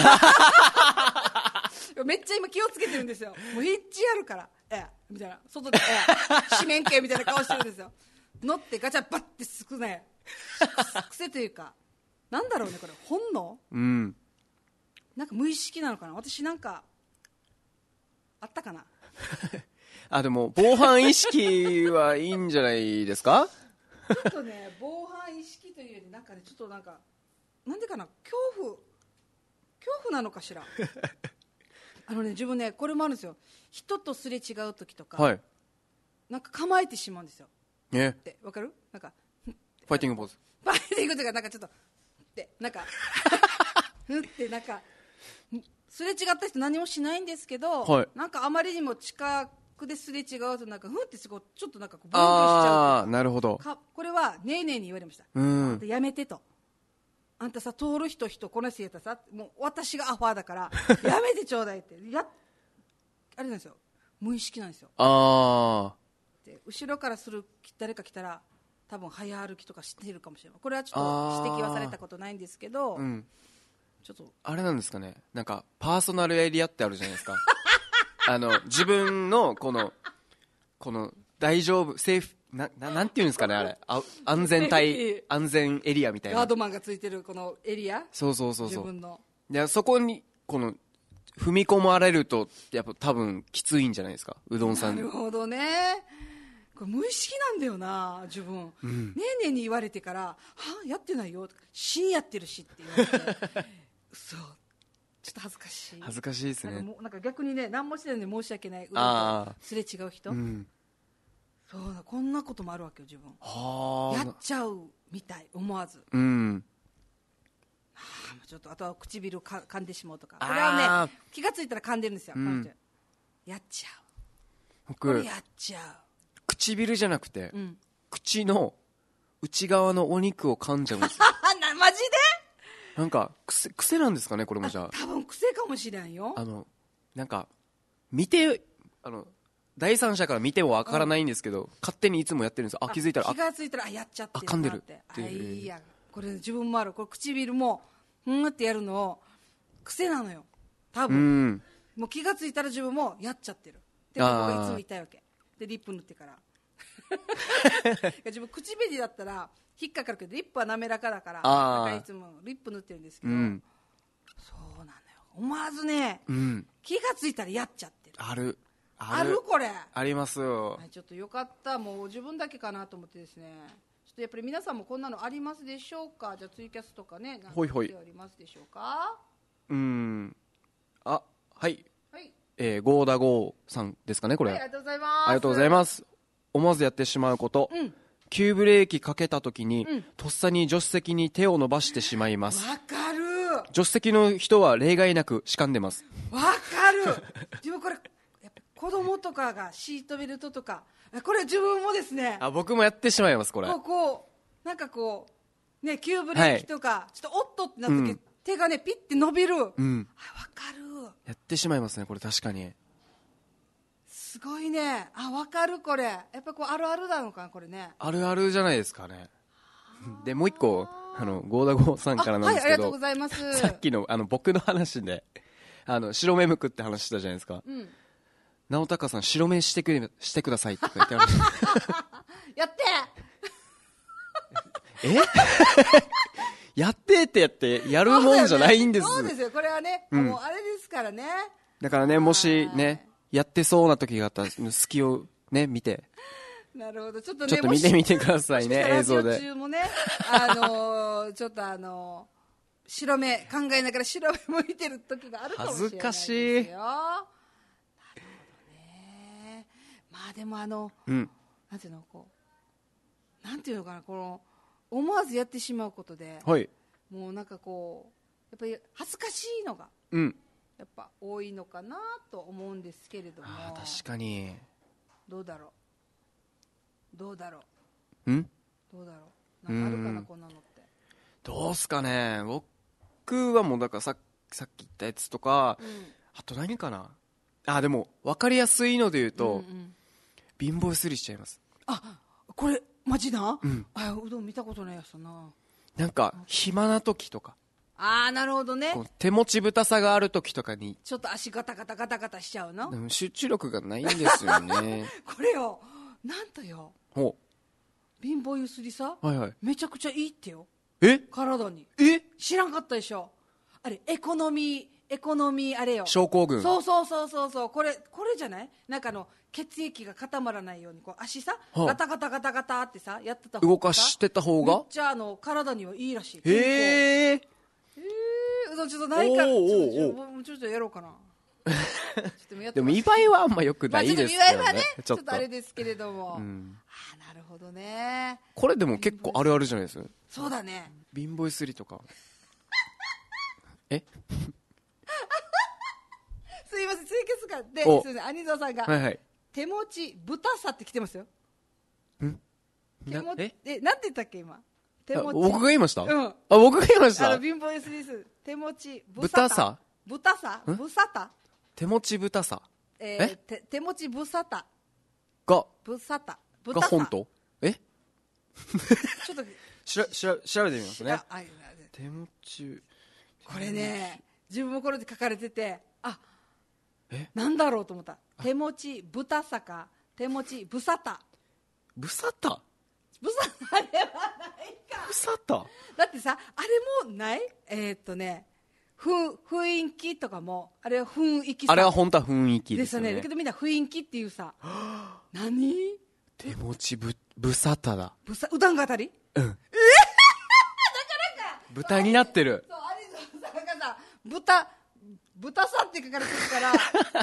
あめっちゃ今気をつけてるんですよ。もうヒッチやるからええみたいな、外でええ四面形みたいな顔してるんですよ。乗ってガチャバッてすくね、癖というか、なんだろうね、これ本能、うん、なんか無意識なのかな。私なんかあったかなあ、でも防犯意識はいいんじゃないですかちょっとね、防犯意識というよりなんかね、ちょっとなんかなんでかな、恐怖恐怖なのかしらあのね、自分ね、これもあるんですよ。人とすれ違う時とか、はい、なんか構えてしまうんですよ。 えってわかる？なんかファイティングポーズ。 ファイティングというか、なんかちょっとってなんかふってなんかすれ違った人何もしないんですけど、はい、なんかあまりにも近くですれ違うとなんかふってすごいちょっとなんかこうボロボロしちゃう。 ああ、なるほど。 かこれはねえねえに言われました。うん、やめてと。 あんたさ通る人人この人やったらさもう私がアファーだからやめてちょうだいってやあれなんですよ無意識なんですよ。 あで後ろからする誰か来たら多分早歩きとかしてるかもしれない。これはちょっと指摘はされたことないんですけど、 あ、うん、 ちょっとあれなんですかね、なんかパーソナルエリアってあるじゃないですかあの自分のこのこの大丈夫セーフ な, な, なんていうんですかねあれあ安全帯安全エリアみたいなガードマンがついてるこのエリア、 そうそうそうそう、 自分のでそこにこの踏み込まれるとやっぱ多分きついんじゃないですか、うどんさん。 なるほどね、これ無意識なんだよな自分、うん、ねえねえに言われてからはあやってないよとか死にやってるしって言われてそうちょっと恥ずかしい恥ずかしいですね。 なんかもうなんか逆にね何もしてないのに申し訳ない、うどんとすれ違う人、うん、そうだこんなこともあるわけよ自分。はやっちゃうみたい思わず、うんちょっとあとは唇か噛んでしまうとか、これはね気がついたら噛んでるんですよ、うん、やっちゃう僕これやっちゃう唇じゃなくて、うん、口の内側のお肉を噛んじゃうんですよなマジでなんか癖癖なんですかねこれも。じゃあ多分癖かもしれんよ。 あのなんか見てあの第三者から見てもわからないんですけど、うん、勝手にいつもやってるんですよ。あ気づいたら気がついたらあやっちゃってるなって、あ噛んでるってあいいやこれ自分もある、これ唇もうんってやるの癖なのよ多分、うん、もう気がついたら自分もやっちゃってるって僕がいつも言いたいわけで、リップ塗ってから自分口紅だったら引っかかるけどリップは滑らかだからだからいつもリップ塗ってるんですけど、うん、そうなのよ思わずね、うん、気がついたらやっちゃってる。 あるあるこれありますよ、 はい、ちょっとよかった、もう自分だけかなと思ってですね、ちょっとやっぱり皆さんもこんなのありますでしょうか。じゃあツイキャスとかねほいほい何かありますでしょうか。 うーんあはい、 はいえー、ゴーダゴーさんですかねこれ、 はい、ありがとうございます。 ありがとうございます。思わずやってしまうこと、うん、急ブレーキかけた時に、うん、とっさに助手席に手を伸ばしてしまいます。 わかる。 助手席の人は例外なくしかんでます。 わかる自分これやっぱ子供とかがシートベルトとかこれ自分もですね、 あ僕もやってしまいますこれ。 こうこうなんかこうね急ブレーキとか、はい、ちょっとおっとってなった時、うん、手がねピッて伸びる、うん、あ分かる。 やってしまいますねこれ確かに。 すごいね。あ分かるこれやっぱこうあるあるなのかなこれね。 あるあるじゃないですかね。でもう一個あのゴーダゴーさんからなんですけど、はい、ありがとうございます。さっきのあの僕の話であの白目むくって話したじゃないですか、うん、直高さん白目してくれしてくださいって言ってましたやってえやってってやってやるもんじゃないんです。 そうですよこれはね、うん、もうあれですからね。 だからねもしねやってそうな時があったら隙をね見てなるほどちょっとねちょっと見てみてくださいね映像で。 ラジオ中もねあのー、ちょっとあのー、白目考えながら白目向いてる時があるかもしれないですよ。恥ずかしい。なるほどね。まあでもあの、うん、なんていうのこうなんていうのかなこの思わずやってしまうことで、はい、もうなんかこうやっぱり恥ずかしいのが、うん、やっぱ多いのかなと思うんですけれども。 あ確かに。 どうだろうどうだろうんどうだろうなんかあるかなこんなのって。 どうすかね。僕はもうだからさ、さっき言ったやつとか、うん、あと何かなあでも分かりやすいので言うと、うんうん、貧乏ゆすりしちゃいます。 あこれマジな、うん、あうどん見たことないやつな。 なんか暇な時とかああなるほどね。 手持ちぶたさがある時とかにちょっと足ガタガタガタガタしちゃうの。 でも集中力がないんですよねこれよなんとよほ貧乏ゆすりさ、はいはい、めちゃくちゃいいってよ。 え体に。 え知らんかったでしょ。あれエコノミーエコノミーあれよ症候群。 そうそうそうそうそうこれこれじゃないなんかあの血液が固まらないようにこう足さ、はあ、ガタガタガタガタってさやってた方が動かしてた方がめっちゃあの体にはいいらしい。 へえうどんちょっとないからちょっとやろうかなでも見栄えはあんま良くないですよね。 見栄えはねちょっとあれですけれども、うん、あなるほどね。 これでも結構あるあるじゃないですか。 そうだね貧乏ゆすりとかえすいませんツイキャスがですいません兄蔵さんが、 はいはい、 手持ちぶたさって来てますよ。 ん手持ちええなんて言ったっけ今手持ち。 僕が言いました？ うん。 あ、僕が言いましあの、 た？ 貧乏 エスディーエス。手持ち、 豚さ豚さ豚さ手持ち豚さえー、手手持ちぶさたが、 ぶさたが本当？えちょっとしら、しら、調べてみますね。 あ手持ち。 これね、自分もこれで書かれてて、あ、 えなんだろうと思った。手持ち豚さか、手持ちぶさた。 ぶさたぶさたではないか。 ぶさただってさ、あれもないえー、っとね、ふ雰囲気とかも、あれは雰囲気さ。 あれは本当は雰囲気ですよね。 ですよね。だけどみんな雰囲気っていうさ、何手持ちぶ、ぶさただ。 ぶさ、うどんがあたりうん。えー、だからか。豚になってる。 そう、あれさ、なんかさ、豚、豚さんって書かれてるから、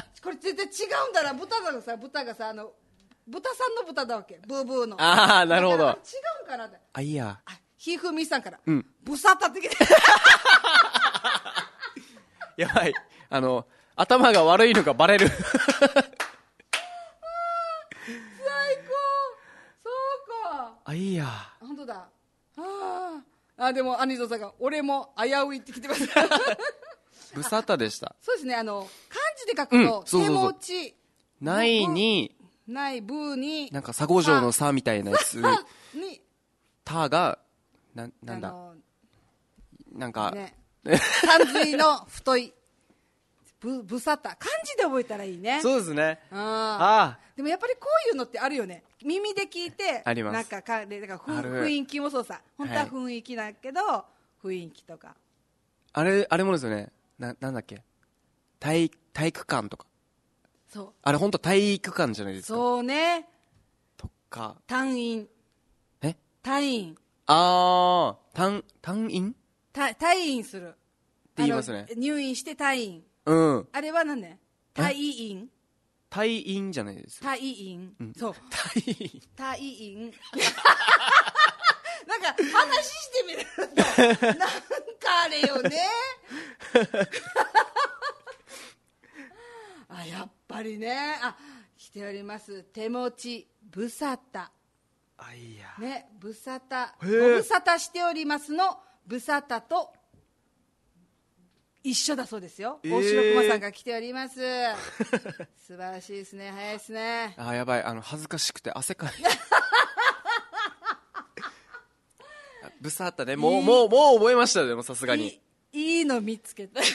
これ全然違うんだな。豚がさ、豚がさ、あの、豚さんの豚だわけ。ブーブーの。 ああ、なるほど。 違うんかなって。 あ、いいや。 あ、ひふみさんから。 うん。 ブサタってきて。 やばい。あの、頭が悪いのがバレる。最高。 そうか。 あ、いいや。 本当だ。ああ。でも、アニゾさんが、俺も危ういって来てます。 ぶさたでした。 そうですね、あの、漢字で書くと、 うん、そうそうそう手持ち。 ないに、 ないブーに。 なんか、佐護城のさみたいなやつ。 に。 たが、な、なんだ。なんか、 ね。漢字の太い。ぶ、ぶさた。漢字で覚えたらいいね。 そうですね。 ああ。でもやっぱりこういうのってあるよね。耳で聞いて。 あります。 なんかか、で、だから雰囲気もそうさ。本当は雰囲気だけど、はい、雰囲気とか。 あれ、あれもですよね。な、なんだっけ。体、体育館とか。 そう。 あれ本当体育館じゃないですか。 そうね。 とか。 退院。 え退院。 あー、退、退院た退院する。って言いますね。 入院して退院。 うん。 あれは何ね退院退院じゃないです退院、うん、そう。 退院。 退院。なんか話してみると、なんかあれよね。あ、やっぱりね。あ、来ております。手持ち、ぶさた。 あ、いや。 ね、ぶさた。ご無沙汰しておりますの、ぶさたと、一緒だそうですよ。えー、大城駒さんが来ております。素晴らしいですね。早いですね。 あ、やばい。あの、恥ずかしくて汗かい。ぶさったね。もう、もう、もう覚えましたよ。でもさすがに。 いい、いいの見つけた。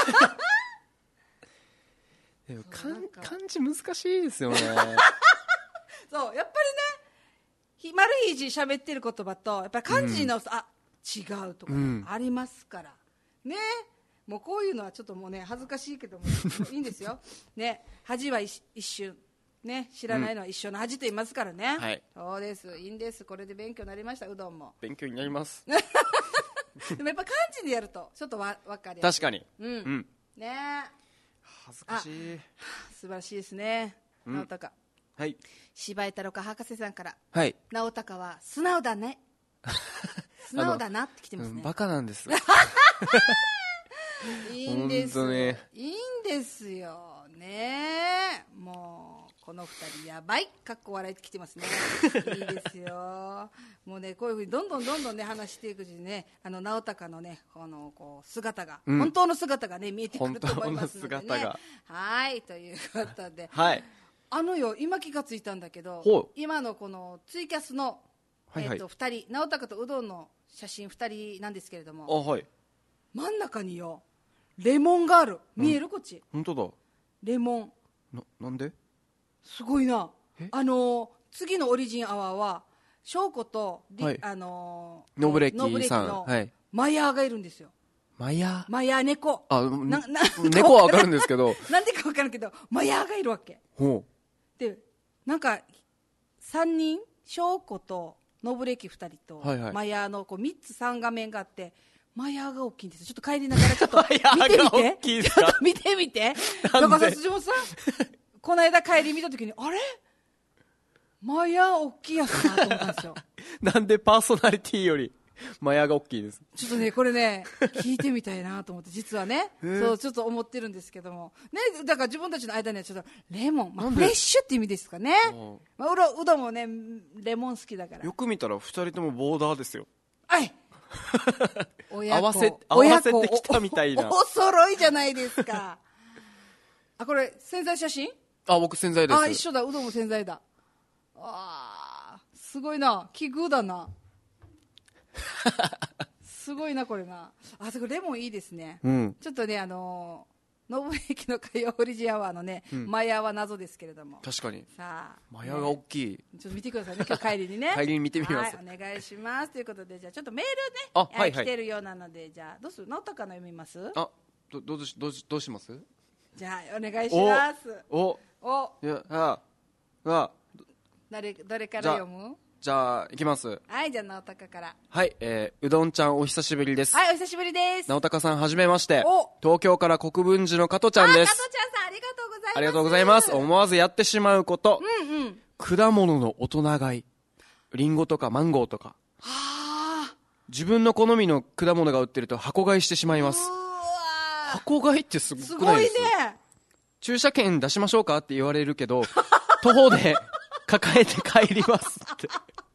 でも漢字難しいですよね。 そう、やっぱりね、丸い字喋ってる言葉と、やっぱり漢字の、うん、あ、違うとか、ね、ありますから。ね。もうこういうのはちょっともうね恥ずかしいけどもいいんですよ。ね、恥は一瞬ね、知らないのは一生の恥と言いますからね。 はい。 そうです。いいんです。これで勉強になりました。うどんも勉強になります。 でもやっぱ漢字でやるとちょっとわ分かりやすい。確かに。 うん。うん、ね。 恥ずかしい。 素晴らしいですね。うん、直高。 はい。 柴井太郎か博士さんから。 はい。 直高は素直だね。素直だなって来てますね。 うん、バカなんです。 いいんです。いいんですよね。もうこの二人やばい。かっこ笑いってきてますね。いいですよ。もうね、こういうふうにどんどんどんどんね話していくうちにね、あの直高のね、このこう姿が、うん、本当の姿がね見えてくると思いますのでね。本当の姿が。はいということで。 はい。 あのよ、今気がついたんだけど、今のこのツイキャスの、はいはい、えー、とふたり、直高とうどんの写真ふたりなんですけれども、 あ、はい、 真ん中によレモンがある。見える、うん、こっち。 本当だ。 レモン。 な、なんで？ すごいな。あの次のオリジンアワーは翔子と、はい、あのノブレキさんのマヤーがいるんですよ。 マヤー？ マヤー猫。 あ、なな猫はわかるんですけど。 なんでかわからんけどマヤーがいるわけ。 ほう。 でなんかさんにん、翔子とノブレキふたりと、はいはい、マヤーのこうみっつさん画面があって、マヤーが大きいんですよ。ちょっと帰りながらちょっと見てみて。ちょっと見てみて。だからさ、もさ、この間帰り見たときに、あれマヤー大きいやつなと思ったんですよ。 なんでパーソナリティよりマヤーが大きいです。 ちょっとね、これね、聞いてみたいなと思って、実はね、そう、ちょっと思ってるんですけども。ね、だから自分たちの間にはちょっと、レモン、まあ、フレッシュって意味ですかね。まあ、うどんもね、レモン好きだから。 よく見たら二人ともボーダーですよ。 あ、 はい親子合わせ合わせてきたみたいな。 おお揃いじゃないですかあ、これ宣材写真？ あ、僕洗剤です。 あ、一緒だ、うどんも洗剤だ。あー、すごいな、奇遇だなすごいなこれな。あ、そこレモンいいですね、 うん、 ちょっとね、あのー、信駅の火曜フリジアワーのね、うん、マヤは謎ですけれども。 確かに。 さあ、 マヤが大きい、ね、 ちょっと見てくださいね、今日帰りにね帰りに見てみます。 はい、お願いします。ということで、じゃあちょっとメールね、 あ、はいはい、 来てるようなので、じゃあどうする、直高の読みます？ あ、どどうしどうしどうします？ じゃあお願いします。 おおいやああ誰誰から読む？ じゃあいきます。 はい、じゃあ直高から。 はい、えー、うどんちゃんお久しぶりです。 はい、お久しぶりです。 直高さんはじめまして。 お東京から国分寺の加トちゃんです。 あ、加トちゃんさん、ありがとうございます。 ありがとうございます。思わずやってしまうこと、 うんうん、 果物の大人買い、リンゴとかマンゴーとか、 はあ、 自分の好みの果物が売ってると箱買いしてしまいます。箱買いってすごくないです？すごいね。駐車券出しましょうかって言われるけど徒歩で抱えて帰りますって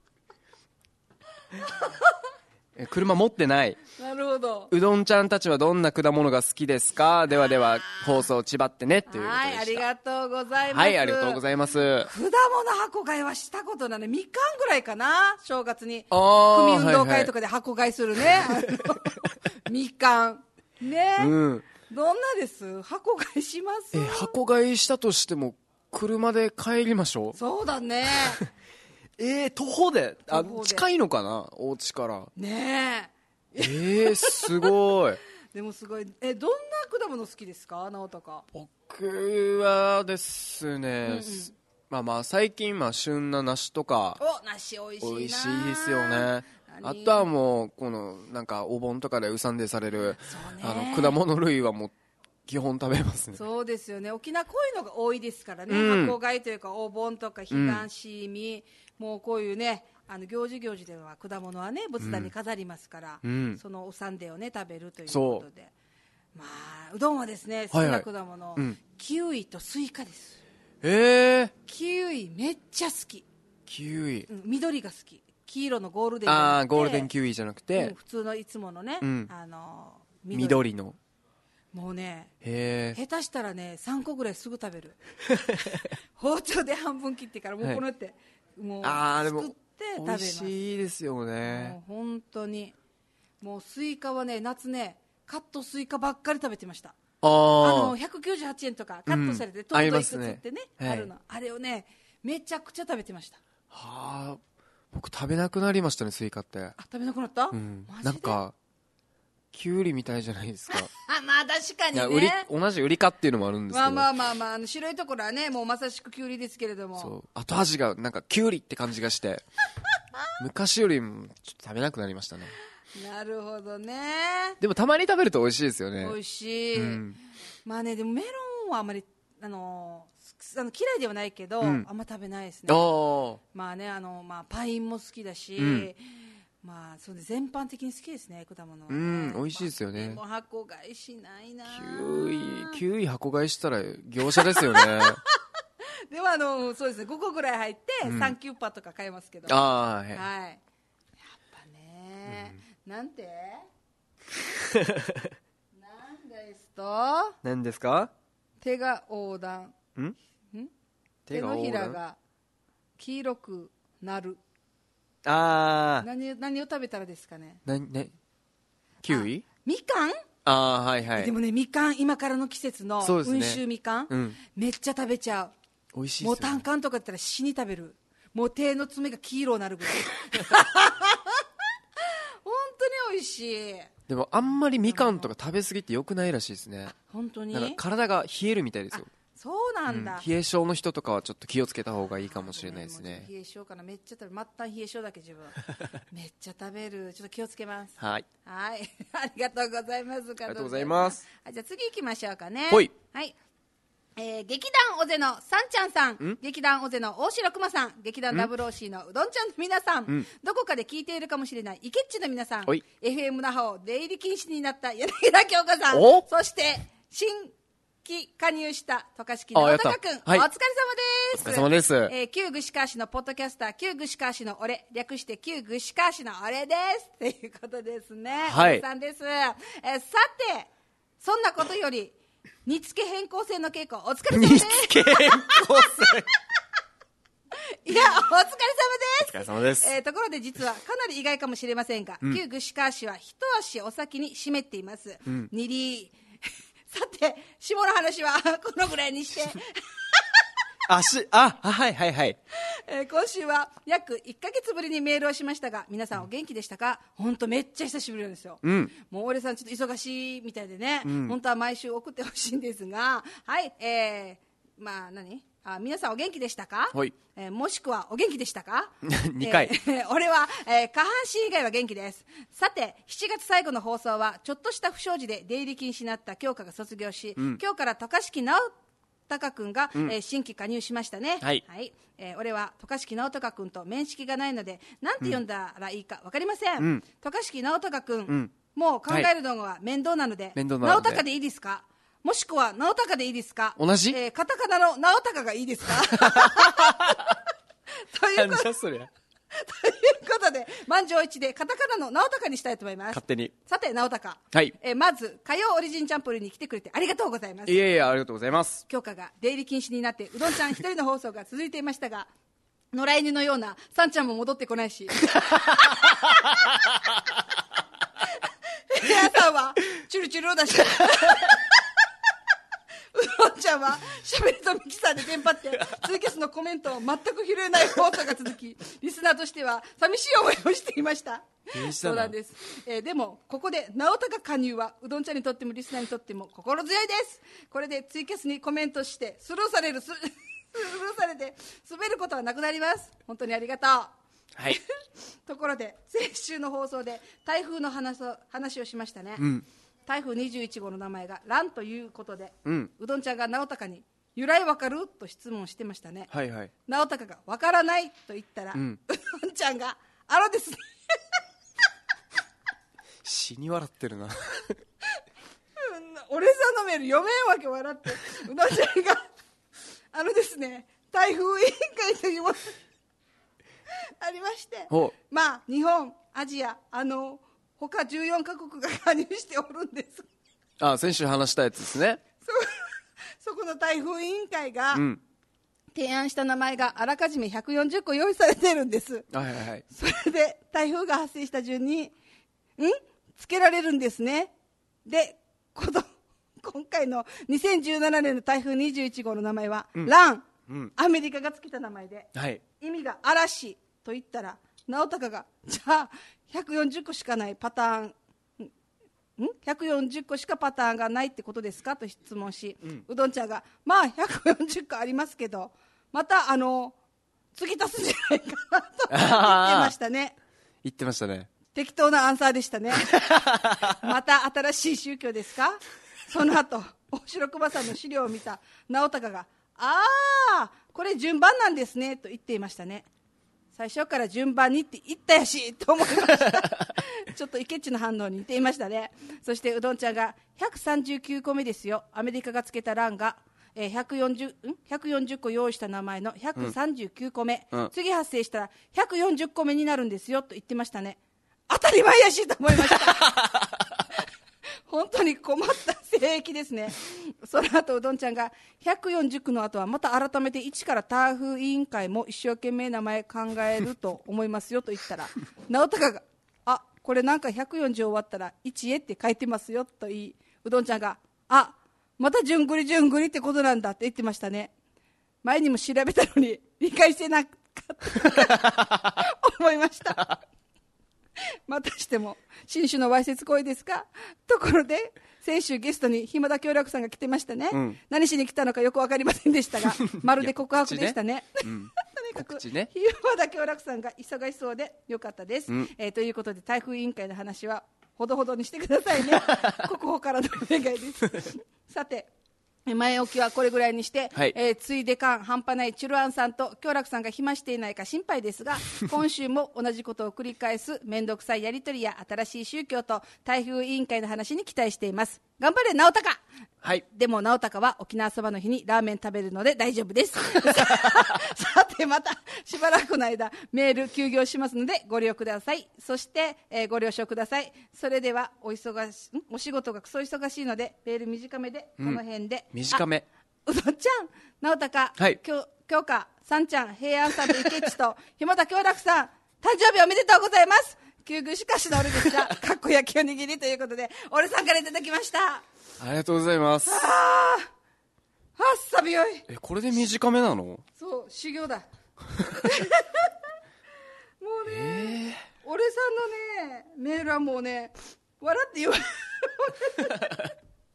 車持ってない。 なるほど。 うどんちゃんたちはどんな果物が好きですか？ではでは放送ちばってねっていうことでした。 はい、ありがとうございます。 はい、ありがとうございます。 果物箱買いはしたことないね。みかんぐらいかな、正月に組運動会とかで箱買いするね、はいはい、みかんね、うん、どんなです？箱買いします？ え箱買いしたとしても車で帰りましょう。 そうだねえー、徒歩で、あ、近いのかな、お家からねえ。 えー、すごいでもすごい。え、どんな果物好きですか、直高？ 僕はですね、うんうん、まあまあ最近まあ旬な梨とか。 お、梨美味しいな。 美味しいですよね。あとはもうこのなんかお盆とかでうさんでされる、あの果物類はもう基本食べますね。 そうですよね。沖縄こういうのが多いですからね、うん、箱買いというかお盆とか彼岸シーミ、うん、もうこういうね、あの行事行事では果物はね仏壇に飾りますから、うん、そのおサンデーをね食べるということで、まあうどんはですね、好きな果物、はいはい、うん、キウイとスイカです。 えー、 キウイめっちゃ好き。 キウイ、 うん、緑が好き。黄色のゴールデン。 ああ、ゴールデンキウイじゃなくて、 うん、普通のいつものね、うん、あの 緑, 緑のもうね、 へ下手したらねさんこぐらいすぐ食べる包丁で半分切ってからもうこのやって、はい、もう作って食べます。美味しいですよね。 もう本当にもうスイカはね、夏ねカットスイカばっかり食べてました。あのひゃくきゅうじゅうはちえんとかカットされて、うん、トントンいくつってね、あるの、はい、あれをねめちゃくちゃ食べてました。 はあ、僕食べなくなりましたね、スイカって。 あ、食べなくなった、 うん、なんかキュウリみたいじゃないですかあ、まあ確かにね、 売り同じ売りかっていうのもあるんですけど、 まあまあまあまあ、あの白いところはねもうまさしくキュウリですけれども、 そう後味がなんかキュウリって感じがして昔よりもちょっと食べなくなりましたね。 なるほどね。 でもたまに食べると美味しいですよね。 美味しい、うん、まあね、でもメロンはあまりあのあの嫌いではないけど、うん、あんま食べないですね。まあね、あの、まあ、パインも好きだし、うん、まあそうで全般的に好きですね、果物はね。うん、 美味しいですよね。 でも箱買いしないな。 キウイキウイ箱買いしたら業者ですよねでもあのそうですね、ごこぐらい入って、うん、サンキューパーとか買いますけど、 あ、はい、 はい、やっぱね、うん、なんてなんですと何ですか？ 手が横断、 んん手のひらが黄色くなる。 ああ、 何何を食べたらですかね。 なねキウイ？ みかん？ ああ、はいはい。 でもね、みかん今からの季節の温州みかん、うん、めっちゃ食べちゃう。 美味しいですよね。もう単管とかだったら死に食べる。もう手の爪が黄色になるぐらい本当に美味しい。 でもあんまりみかんとか食べ過ぎって良くないらしいですね。 本当に？ なんか体が冷えるみたいですよ。 そうなんだ、 うん、冷え性の人とかはちょっと気をつけた方がいいかもしれないですね。 冷え性かな、めっちゃ食べる。末端冷え性だけ自分めっちゃ食べる。ちょっと気をつけます。 はい、 はいありがとうございます。ありがとうございます。 じゃあ次行きましょうかね。 ほい、 はい、えー、劇団尾瀬のさんちゃんさん、ん劇団尾瀬の大城熊さん、劇団 ダブルオーシー のうどんちゃんの皆さん、んどこかで聞いているかもしれないイケッチの皆さん、 エフエム 那覇を出入り禁止になった柳田京子さん、そして新月加入した渡嘉敷直隆君、 はい、 お疲れ様です。 お疲れ様です、 えー、旧串川市のポッドキャスター、旧串川市の俺、略して旧串川市の俺ですということですね。 はい、 おさんです。えー、さてそんなことより煮付け変更線の稽古お疲れ様です。 煮付け変更線いや、お疲れ様です。 お疲れ様です。 えー、ところで実はかなり意外かもしれませんが、うん、旧串川市は一足お先に湿っています。うん、にりさて下の話はこのぐらいにしてあしあはいはいはい、 えー、今週は約いっかげつぶりにメールをしましたが、皆さんお元気でしたか？本当めっちゃ久しぶりなんですよ、うん、もう俺さんちょっと忙しいみたいでね、うん、本当は毎週送ってほしいんですが、はい、えー、まあ何あ皆さんお元気でしたか？はい、えー、もしくはお元気でしたか？ にかい、 えー、俺は、えー、下半身以外は元気です。さてしちがつ最後の放送はちょっとした不祥事で出入り禁止になった京香が卒業し、うん、今日から渡嘉敷直隆君が、うん、えー、新規加入しましたね。はい、はい、えー、俺は渡嘉敷直隆君と面識がないのでなんて呼んだらいいか分かりません、うん、渡嘉敷直隆君、うん、もう考えるのが面倒なので、はい、直隆でいいですか？もしくは直隆でいいですか？ 同じ、 えー、カタカナの直隆がいいですか？ということということで満場一致でカタカナの直隆にしたいと思います。 勝手に。 さて直隆、 はい、 えー、まず火曜オリジンチャンプルに来てくれてありがとうございます。 いやいやありがとうございます。 京香が出入り禁止になってうどんちゃん一人の放送が続いていましたが野良犬のようなさんちゃんも戻ってこないし部屋さんはチュルチュルを出してうどんちゃんはしゃべりとミキサーでテンパってツイキャスのコメントを全く拾えない放送が続きリスナーとしては寂しい思いをしていました。そうなんです、えー、でもここで直隆加入はうどんちゃんにとってもリスナーにとっても心強いです。これでツイキャスにコメントしてスルーされるスルーされて滑ることはなくなります。本当にありがとう。 はいところで先週の放送で台風の話を、話をしましたね、うん、台風にじゅういち号の名前がランということで、うん、うどんちゃんが直隆に由来わかると質問してましたね、はいはい、直隆がわからないと言ったら、うん、うどんちゃんがあのですね死に笑ってるな俺さんのメール読めんわけ笑ってうどんちゃんがあのですね台風委員会というものありまして、まあ日本アジアあの他じゅうよんカ国が加入しておるんです。 あ先週話したやつですね。 そ, そこの台風委員会が、うん、提案した名前があらかじめひゃくよんじゅっこ用意されているんです、はいはいはい、それで台風が発生した順にんつけられるんですね。でこの今回のにせんじゅうななねんの台風にじゅういち号の名前は、うん、ラン、うん、アメリカがつけた名前で、はい、意味が嵐と言ったら直隆がじゃあひゃくよんじゅっこしかないパターンんひゃくよんじゅっこしかパターンがないってことですかと質問し、うん、うどんちゃんがまあひゃくよんじゅっこありますけどまたあの次足すんじゃないかなと言ってましたね。 言ってましたね。 適当なアンサーでしたねまた新しい宗教ですか？その後大城熊さんの資料を見た直隆がああこれ順番なんですねと言っていましたね。最初から順番にって言ったやしと思いましたちょっとイケッチの反応に似ていましたね。そしてうどんちゃんがひゃくさんじゅうきゅうこめですよ。アメリカがつけた欄が、えー、ひゃくよんじゅう、んひゃくよんじゅっこ用意した名前のひゃくさんじゅうきゅうこめ、うん、次発生したらひゃくよんじゅっこめになるんですよと言ってましたね。当たり前やしと思いました本当に困った性癖ですね。その後うどんちゃんがひゃくよんじゅっこの後はまた改めて一から台風委員会も一生懸命名前考えると思いますよと言ったら直隆があこれなんかひゃくよんじゅう終わったらいちへって書いてますよと言いうどんちゃんがあまた順繰り順繰りってことなんだって言ってましたね。前にも調べたのに理解してなかった思いましたまたしても新種のわいせつ行為ですか。ところで先週ゲストに暇田協楽さんが来てましたね、うん、何しに来たのかよく分かりませんでしたがまるで告白でしたねね、うん、とにかく、ね、暇田協楽さんが忙しそうでよかったです、うん、えー、ということで台風委員会の話はほどほどにしてくださいね国宝からのお願いですさて前置きはこれぐらいにして、 はい、 えー、ついで感半端ないチュルアンさんと京楽さんが暇していないか心配ですが今週も同じことを繰り返すめんどくさいやり取りや新しい宗教と台風委員会の話に期待しています。頑張れ直隆。 はい、 でも直隆は沖縄そばの日にラーメン食べるので大丈夫ですさてまたしばらくの間メール休業しますのでご利用ください。そして、えー、ご了承ください。それではお忙しお仕事がクソ忙しいのでメール短めでこの辺で、 うん、短め。 うどんちゃん直隆、 はい、 きょ京香さんちゃん平安さんと池地とひもた京楽さん誕生日おめでとうございます。救急しかしの俺ですがかっこ焼きおにぎりということで俺さんからいただきました。 ありがとうございます。 ああっさびよい。 えこれで短めなの？ そう修行だもうね、 えー、 俺さんのねメールはもうね笑って言われる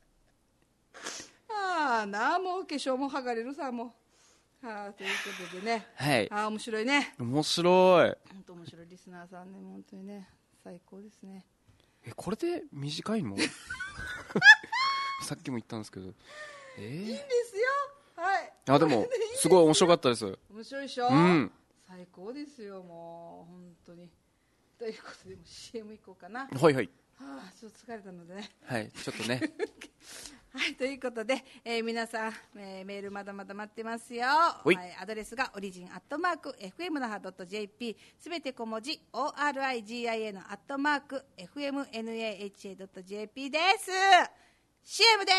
ああなあもう化粧も剥がれるさもうはあということでね、 はい、 ああ面白いね。 面白い。 本当面白いリスナーさんね本当にね最高ですね。 えこれで短いのさっきも言ったんですけど、えー、いいんですよ。はい。 あでもすごい面白かったです。 面白いでしょ、 うん、 最高ですよもう本当に。ということでも シーエム 行こうかな。 はいはい。 はあちょっと疲れたのでね。 はいちょっとねはいということで、えー、皆さん、えー、メールまだまだ待ってますよ。はい、アドレスがオリジンアットマーク エフエム 那覇 .jp すべて小文字 オーアールアイジーアイエヌ アットマーク エフエムナハ ドット ジェーピー です。 シーエム です。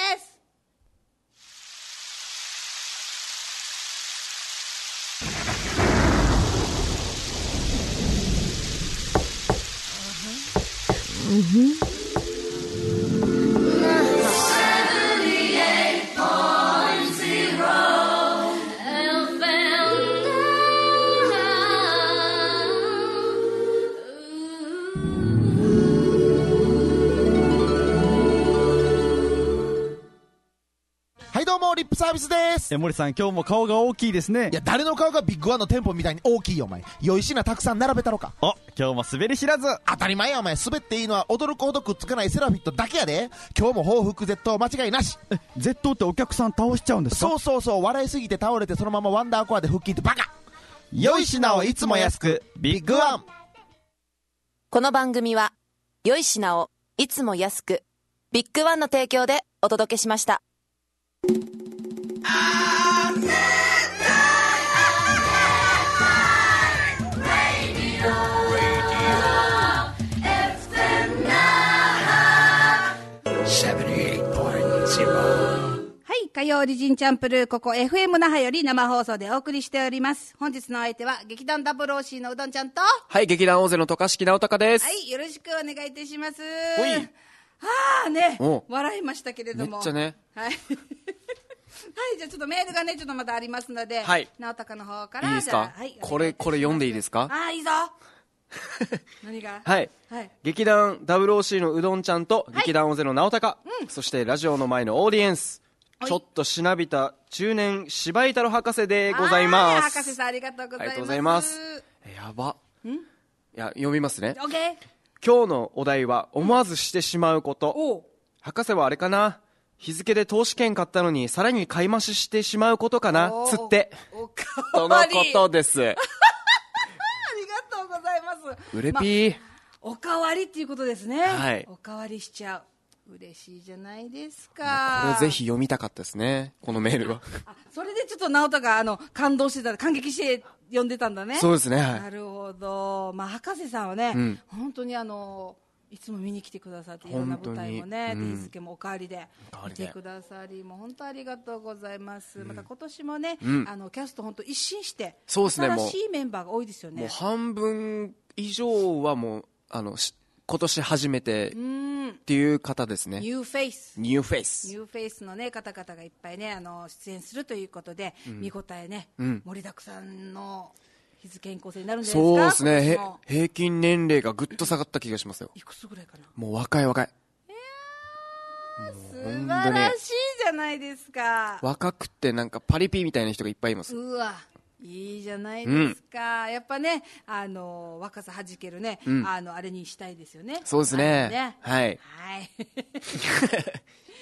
リップサービスです。 え森さん今日も顔が大きいですね。 いや誰の顔がビッグワンの店舗みたいに大きいよお前。良い品たくさん並べたろか。 お今日も滑り知らず。 当たり前やお前。滑っていいのは驚くほどくっつかないセラフィットだけやで。今日も報復絶倒間違いなし。 え絶倒ってお客さん倒しちゃうんですか？ そうそうそう笑いすぎて倒れてそのままワンダーコアで腹筋ってバカ。 良い品をいつも安くビッグワン。 この番組は良い品をいつも安くビッグワンの提供でお届けしました。 火曜リジンチャンプルーここ エフエム 那覇より生放送でお送りしております。本日の相手は劇団 ダブルオーシー のうどんちゃんとはい劇団大勢の渡嘉敷直隆です。 はいよろしくお願いいたします。 ほいはあね笑いましたけれどもめっちゃねはいはいじゃあちょっとメールがねちょっとまだありますので、 はい、 直隆の方からいいですか、 はい、 これこれ読んでいいですか？ ああいいぞ何がはい、はい、劇団 ダブルオーシー のうどんちゃんと劇団大勢の直隆、はいうん、そしてラジオの前のオーディエンスちょっとしなびた中年芝居太郎博士でございます。 博士さんありがとうございます。 ありがとうございます。やばんいや読みますね。 オッケー。 今日のお題は思わずしてしまうこと、うん、博士はあれかな、日付で投資券買ったのにさらに買い増ししてしまうことかなつってとのことですありがとうございます。 うれぴー、ま、 おかわりっていうことですね、 はい、 おかわりしちゃう嬉しいじゃないですか。 これぜひ読みたかったですねこのメールはあそれでちょっと直人があの感動してた感激して読んでたんだね。 そうですね、はい、 なるほど、まあ、博士さんはね、うん、本当にあのいつも見に来てくださっていろんな舞台もね、うん、日付もおかわりで見てくださりもう本当ありがとうございます、うん、また今年もね、うん、あのキャスト本当一新してそうですね、 新しいメンバーが多いですよね。 もう半分以上はもうあの今年初めてっていう方ですね。 ニューフェイスニューフェイスニューフェイスの、ね、方々がいっぱい、ね、あの出演するということで、うん、見応えね、うん、盛りだくさんの日付変更性になるんじゃないですか。 そうですね、平均年齢がぐっと下がった気がしますよ。 いくつぐらいかな。 もう若い若い、 いや素晴らしいじゃないですか。 若くてなんかパリピみたいな人がいっぱいいます。 うわいいじゃないですか、うん、やっぱねあの若さはじけるね、うん、あのあれにしたいですよね。 そうですね、 ねはい、 はい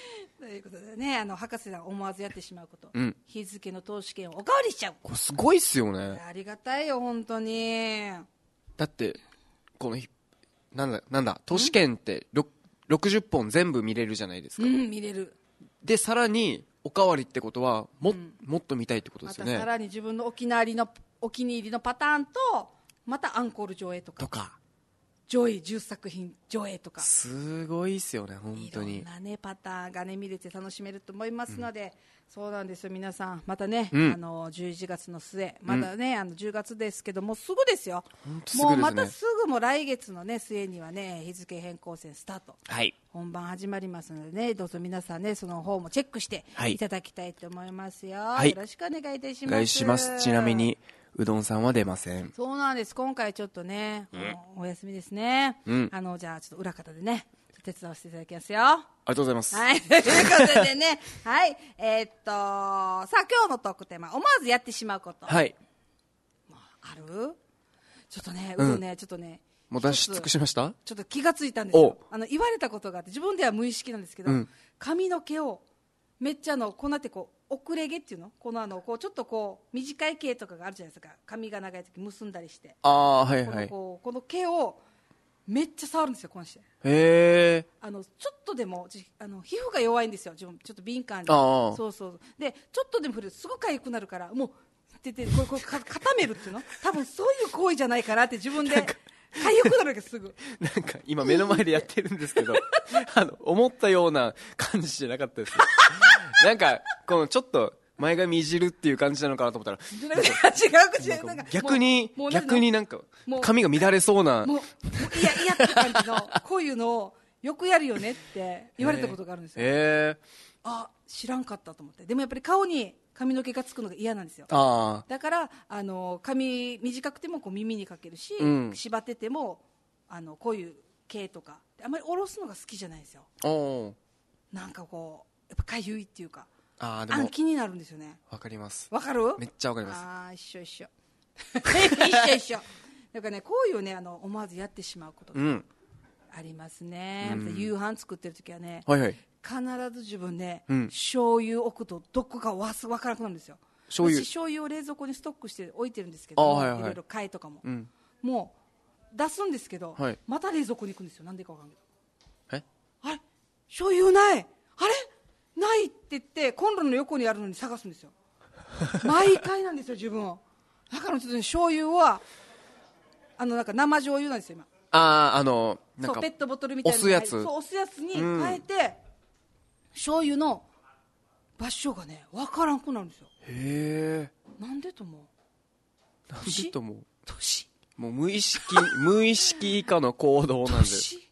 ということでね、あの博士が思わずやってしまうこと、 うん、 日付の投資券をおかわりしちゃう。 これすごいっすよね。 ありがたいよ本当に。 だってこのなんだなんだ投資券ってろくじゅっぽん全部見れるじゃないですか。 うん見れる。 でさらにおかわりってことは も,、うん、もっと見たいってことですよね。 またさらに自分のお気に入りのお気に入りのパターンとまたアンコール上映とか。 とか。 上映じゅっさく品上映とかすごいっすよね本当に。 いろんなねパターンがね見れて楽しめると思いますので、うん、そうなんですよ皆さんまたね、うん、あのじゅういちがつの末まだね、うん、あのじゅうがつですけどもうすぐですよ。 すぐですね、 もうまたすぐも来月のね末にはね日付変更線スタート、 はい、 本番始まりますのでねどうぞ皆さんねその方もチェックしていただきたいと思いますよ、はい、よろしくお願いいたします。 お願いします。ちなみにうどんさんは出ません。 そうなんです。今回ちょっとね、うん、お休みですね、うん、あのじゃあちょっと裏方でね手伝わせていただきますよ。ありがとうございます。 はいということでねはいえー、っとさあ今日のトークテーマ思わずやってしまうこと、 はい、 あるちょっとねうどんね、うん、ちょっとねもう出し尽くしました。 ちょっと気がついたんですよ。あの言われたことがあって自分では無意識なんですけど、うん、髪の毛をめっちゃのこうなってこう遅れ毛っていうのこのあのこうちょっとこう短い毛とかがあるじゃないですか。髪が長い時結んだりしてああはいはいこのこうこの毛をめっちゃ触るんですよこうして。 へえ。 あのちょっとでもあの皮膚が弱いんですよ自分ちょっと敏感で。そうそうでちょっとでも触れるとすごく痒くなるからもうっててこれこれ固めるっていうの多分そういう行為じゃないかなって自分で痒くなるわけすぐなんか今目の前でやってるんですけどあの思ったような感じじゃなかったですなんかこのちょっと前髪いじるっていう感じなのかなと思ったら違う口でなんか逆に逆になんか髪が乱れそうなもういやいやって感じのこういうのをよくやるよねって言われたことがあるんですよ。 へーあ知らんかったと思って。でもやっぱり顔に髪の毛がつくのが嫌なんですよ。 あだからあの髪短くてもこう耳にかけるし、うん、縛っててもあのこういう毛とかあんまり下ろすのが好きじゃないんですよ。 おなんかこうやっぱかゆいっていうかあでもあ気になるんですよね。 わかります。 わかる？ めっちゃわかります。 あ一緒一緒一緒一緒だからねこういうねあの思わずやってしまうことがありますね、うん、夕飯作ってる時はね、 はいはい、 必ず自分ね、うん、醤油置くとどこかわす分からなくなるんですよ。 醤油私醤油を冷蔵庫にストックして置いてるんですけども、はいはい、いろいろ貝とかも、うん、もう出すんですけど、はい、また冷蔵庫に行くんですよ。なんでか分かんないけどえあれ醤油ないあれないって言ってコンロの横にあるのに探すんですよ毎回なんですよ自分を。だからちょっと、ね、醤油はあのなんか生醤油なんですよ今。 あああのなんかそうペットボトルみたいな押すやつそう押すやつに変えて、うん、醤油の場所がね分からんくなるんですよ。 へえ。 なんでと思う？ なんでと思う？ 年もう無意識無意識以下の行動なんで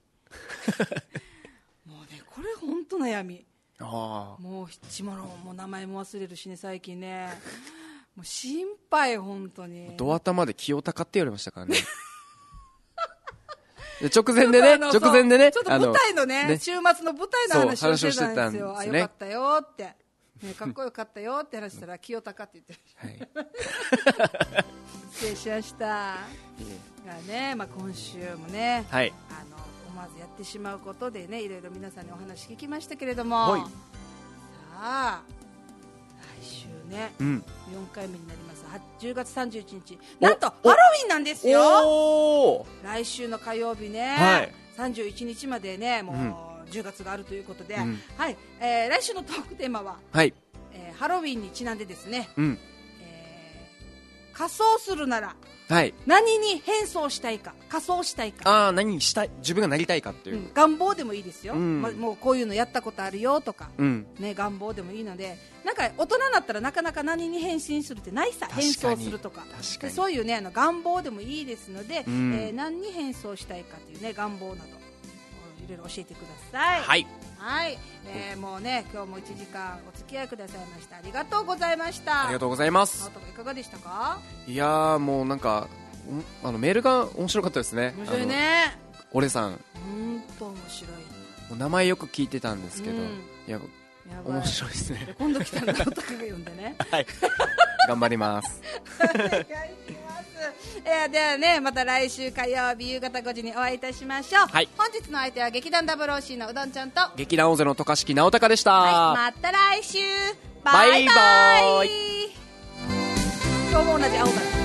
もうねこれ本当悩み。 あもう七物もう名前も忘れるしね最近ねもう心配本当に。 ドア頭で清高って言われましたからね直前でね直前でねちょっと舞台のね、ね週末の舞台の話をしてたんですよ。あよかったよって、ね、かっこよかったよって話したら清高って言ってる、はい、失礼しましたがね、まあ、今週もね、 はい、 あの思わずやってしまうことでねいろいろ皆さんにお話聞きましたけれども、 はい、 さあ来週ね、うん、よんかいめになりますじゅうがつさんじゅういちにちなんとハロウィンなんですよ。来週の火曜日ね、はい、さんじゅういちにちまでねもうじゅうがつがあるということで、うんはいえー、来週のトークテーマは、 はいえー、ハロウィンにちなんでですね、 うんえー、仮装するならはい、 何に変装したいか仮装したいかああ何にしたい自分がなりたいかっていう、うん、 願望でもいいですよ、 うんま、もうこういうのやったことあるよとか、 うんね、願望でもいいのでなんか大人になったらなかなか何に変身するってないさ変装するとかでそういうねあの願望でもいいですので、うんえー、何に変装したいかというね願望などいろいろ教えてください。 はいはい、えー、もうね今日もいちじかんお付き合いくださいました。ありがとうございました。 ありがとうございます。 いかがでしたか？ いやーもうなんかあのメールが面白かったですね。 面白いね。 オレさん。 本当面白い。 もう名前よく聞いてたんですけど、うん、いや面白いですね。 今度来たらおたかが読んでね。 はい。頑張ります。 お願いします。 えー、ではね、また来週火曜日夕方ごじにお会いいたしましょう。 はい、 本日の相手は劇団 ダブルオーシー のうどんちゃんと劇団オゼの渡嘉敷直隆でした。 はい、また来週バイバイ。 バイバイ。 今日も同じ青だ。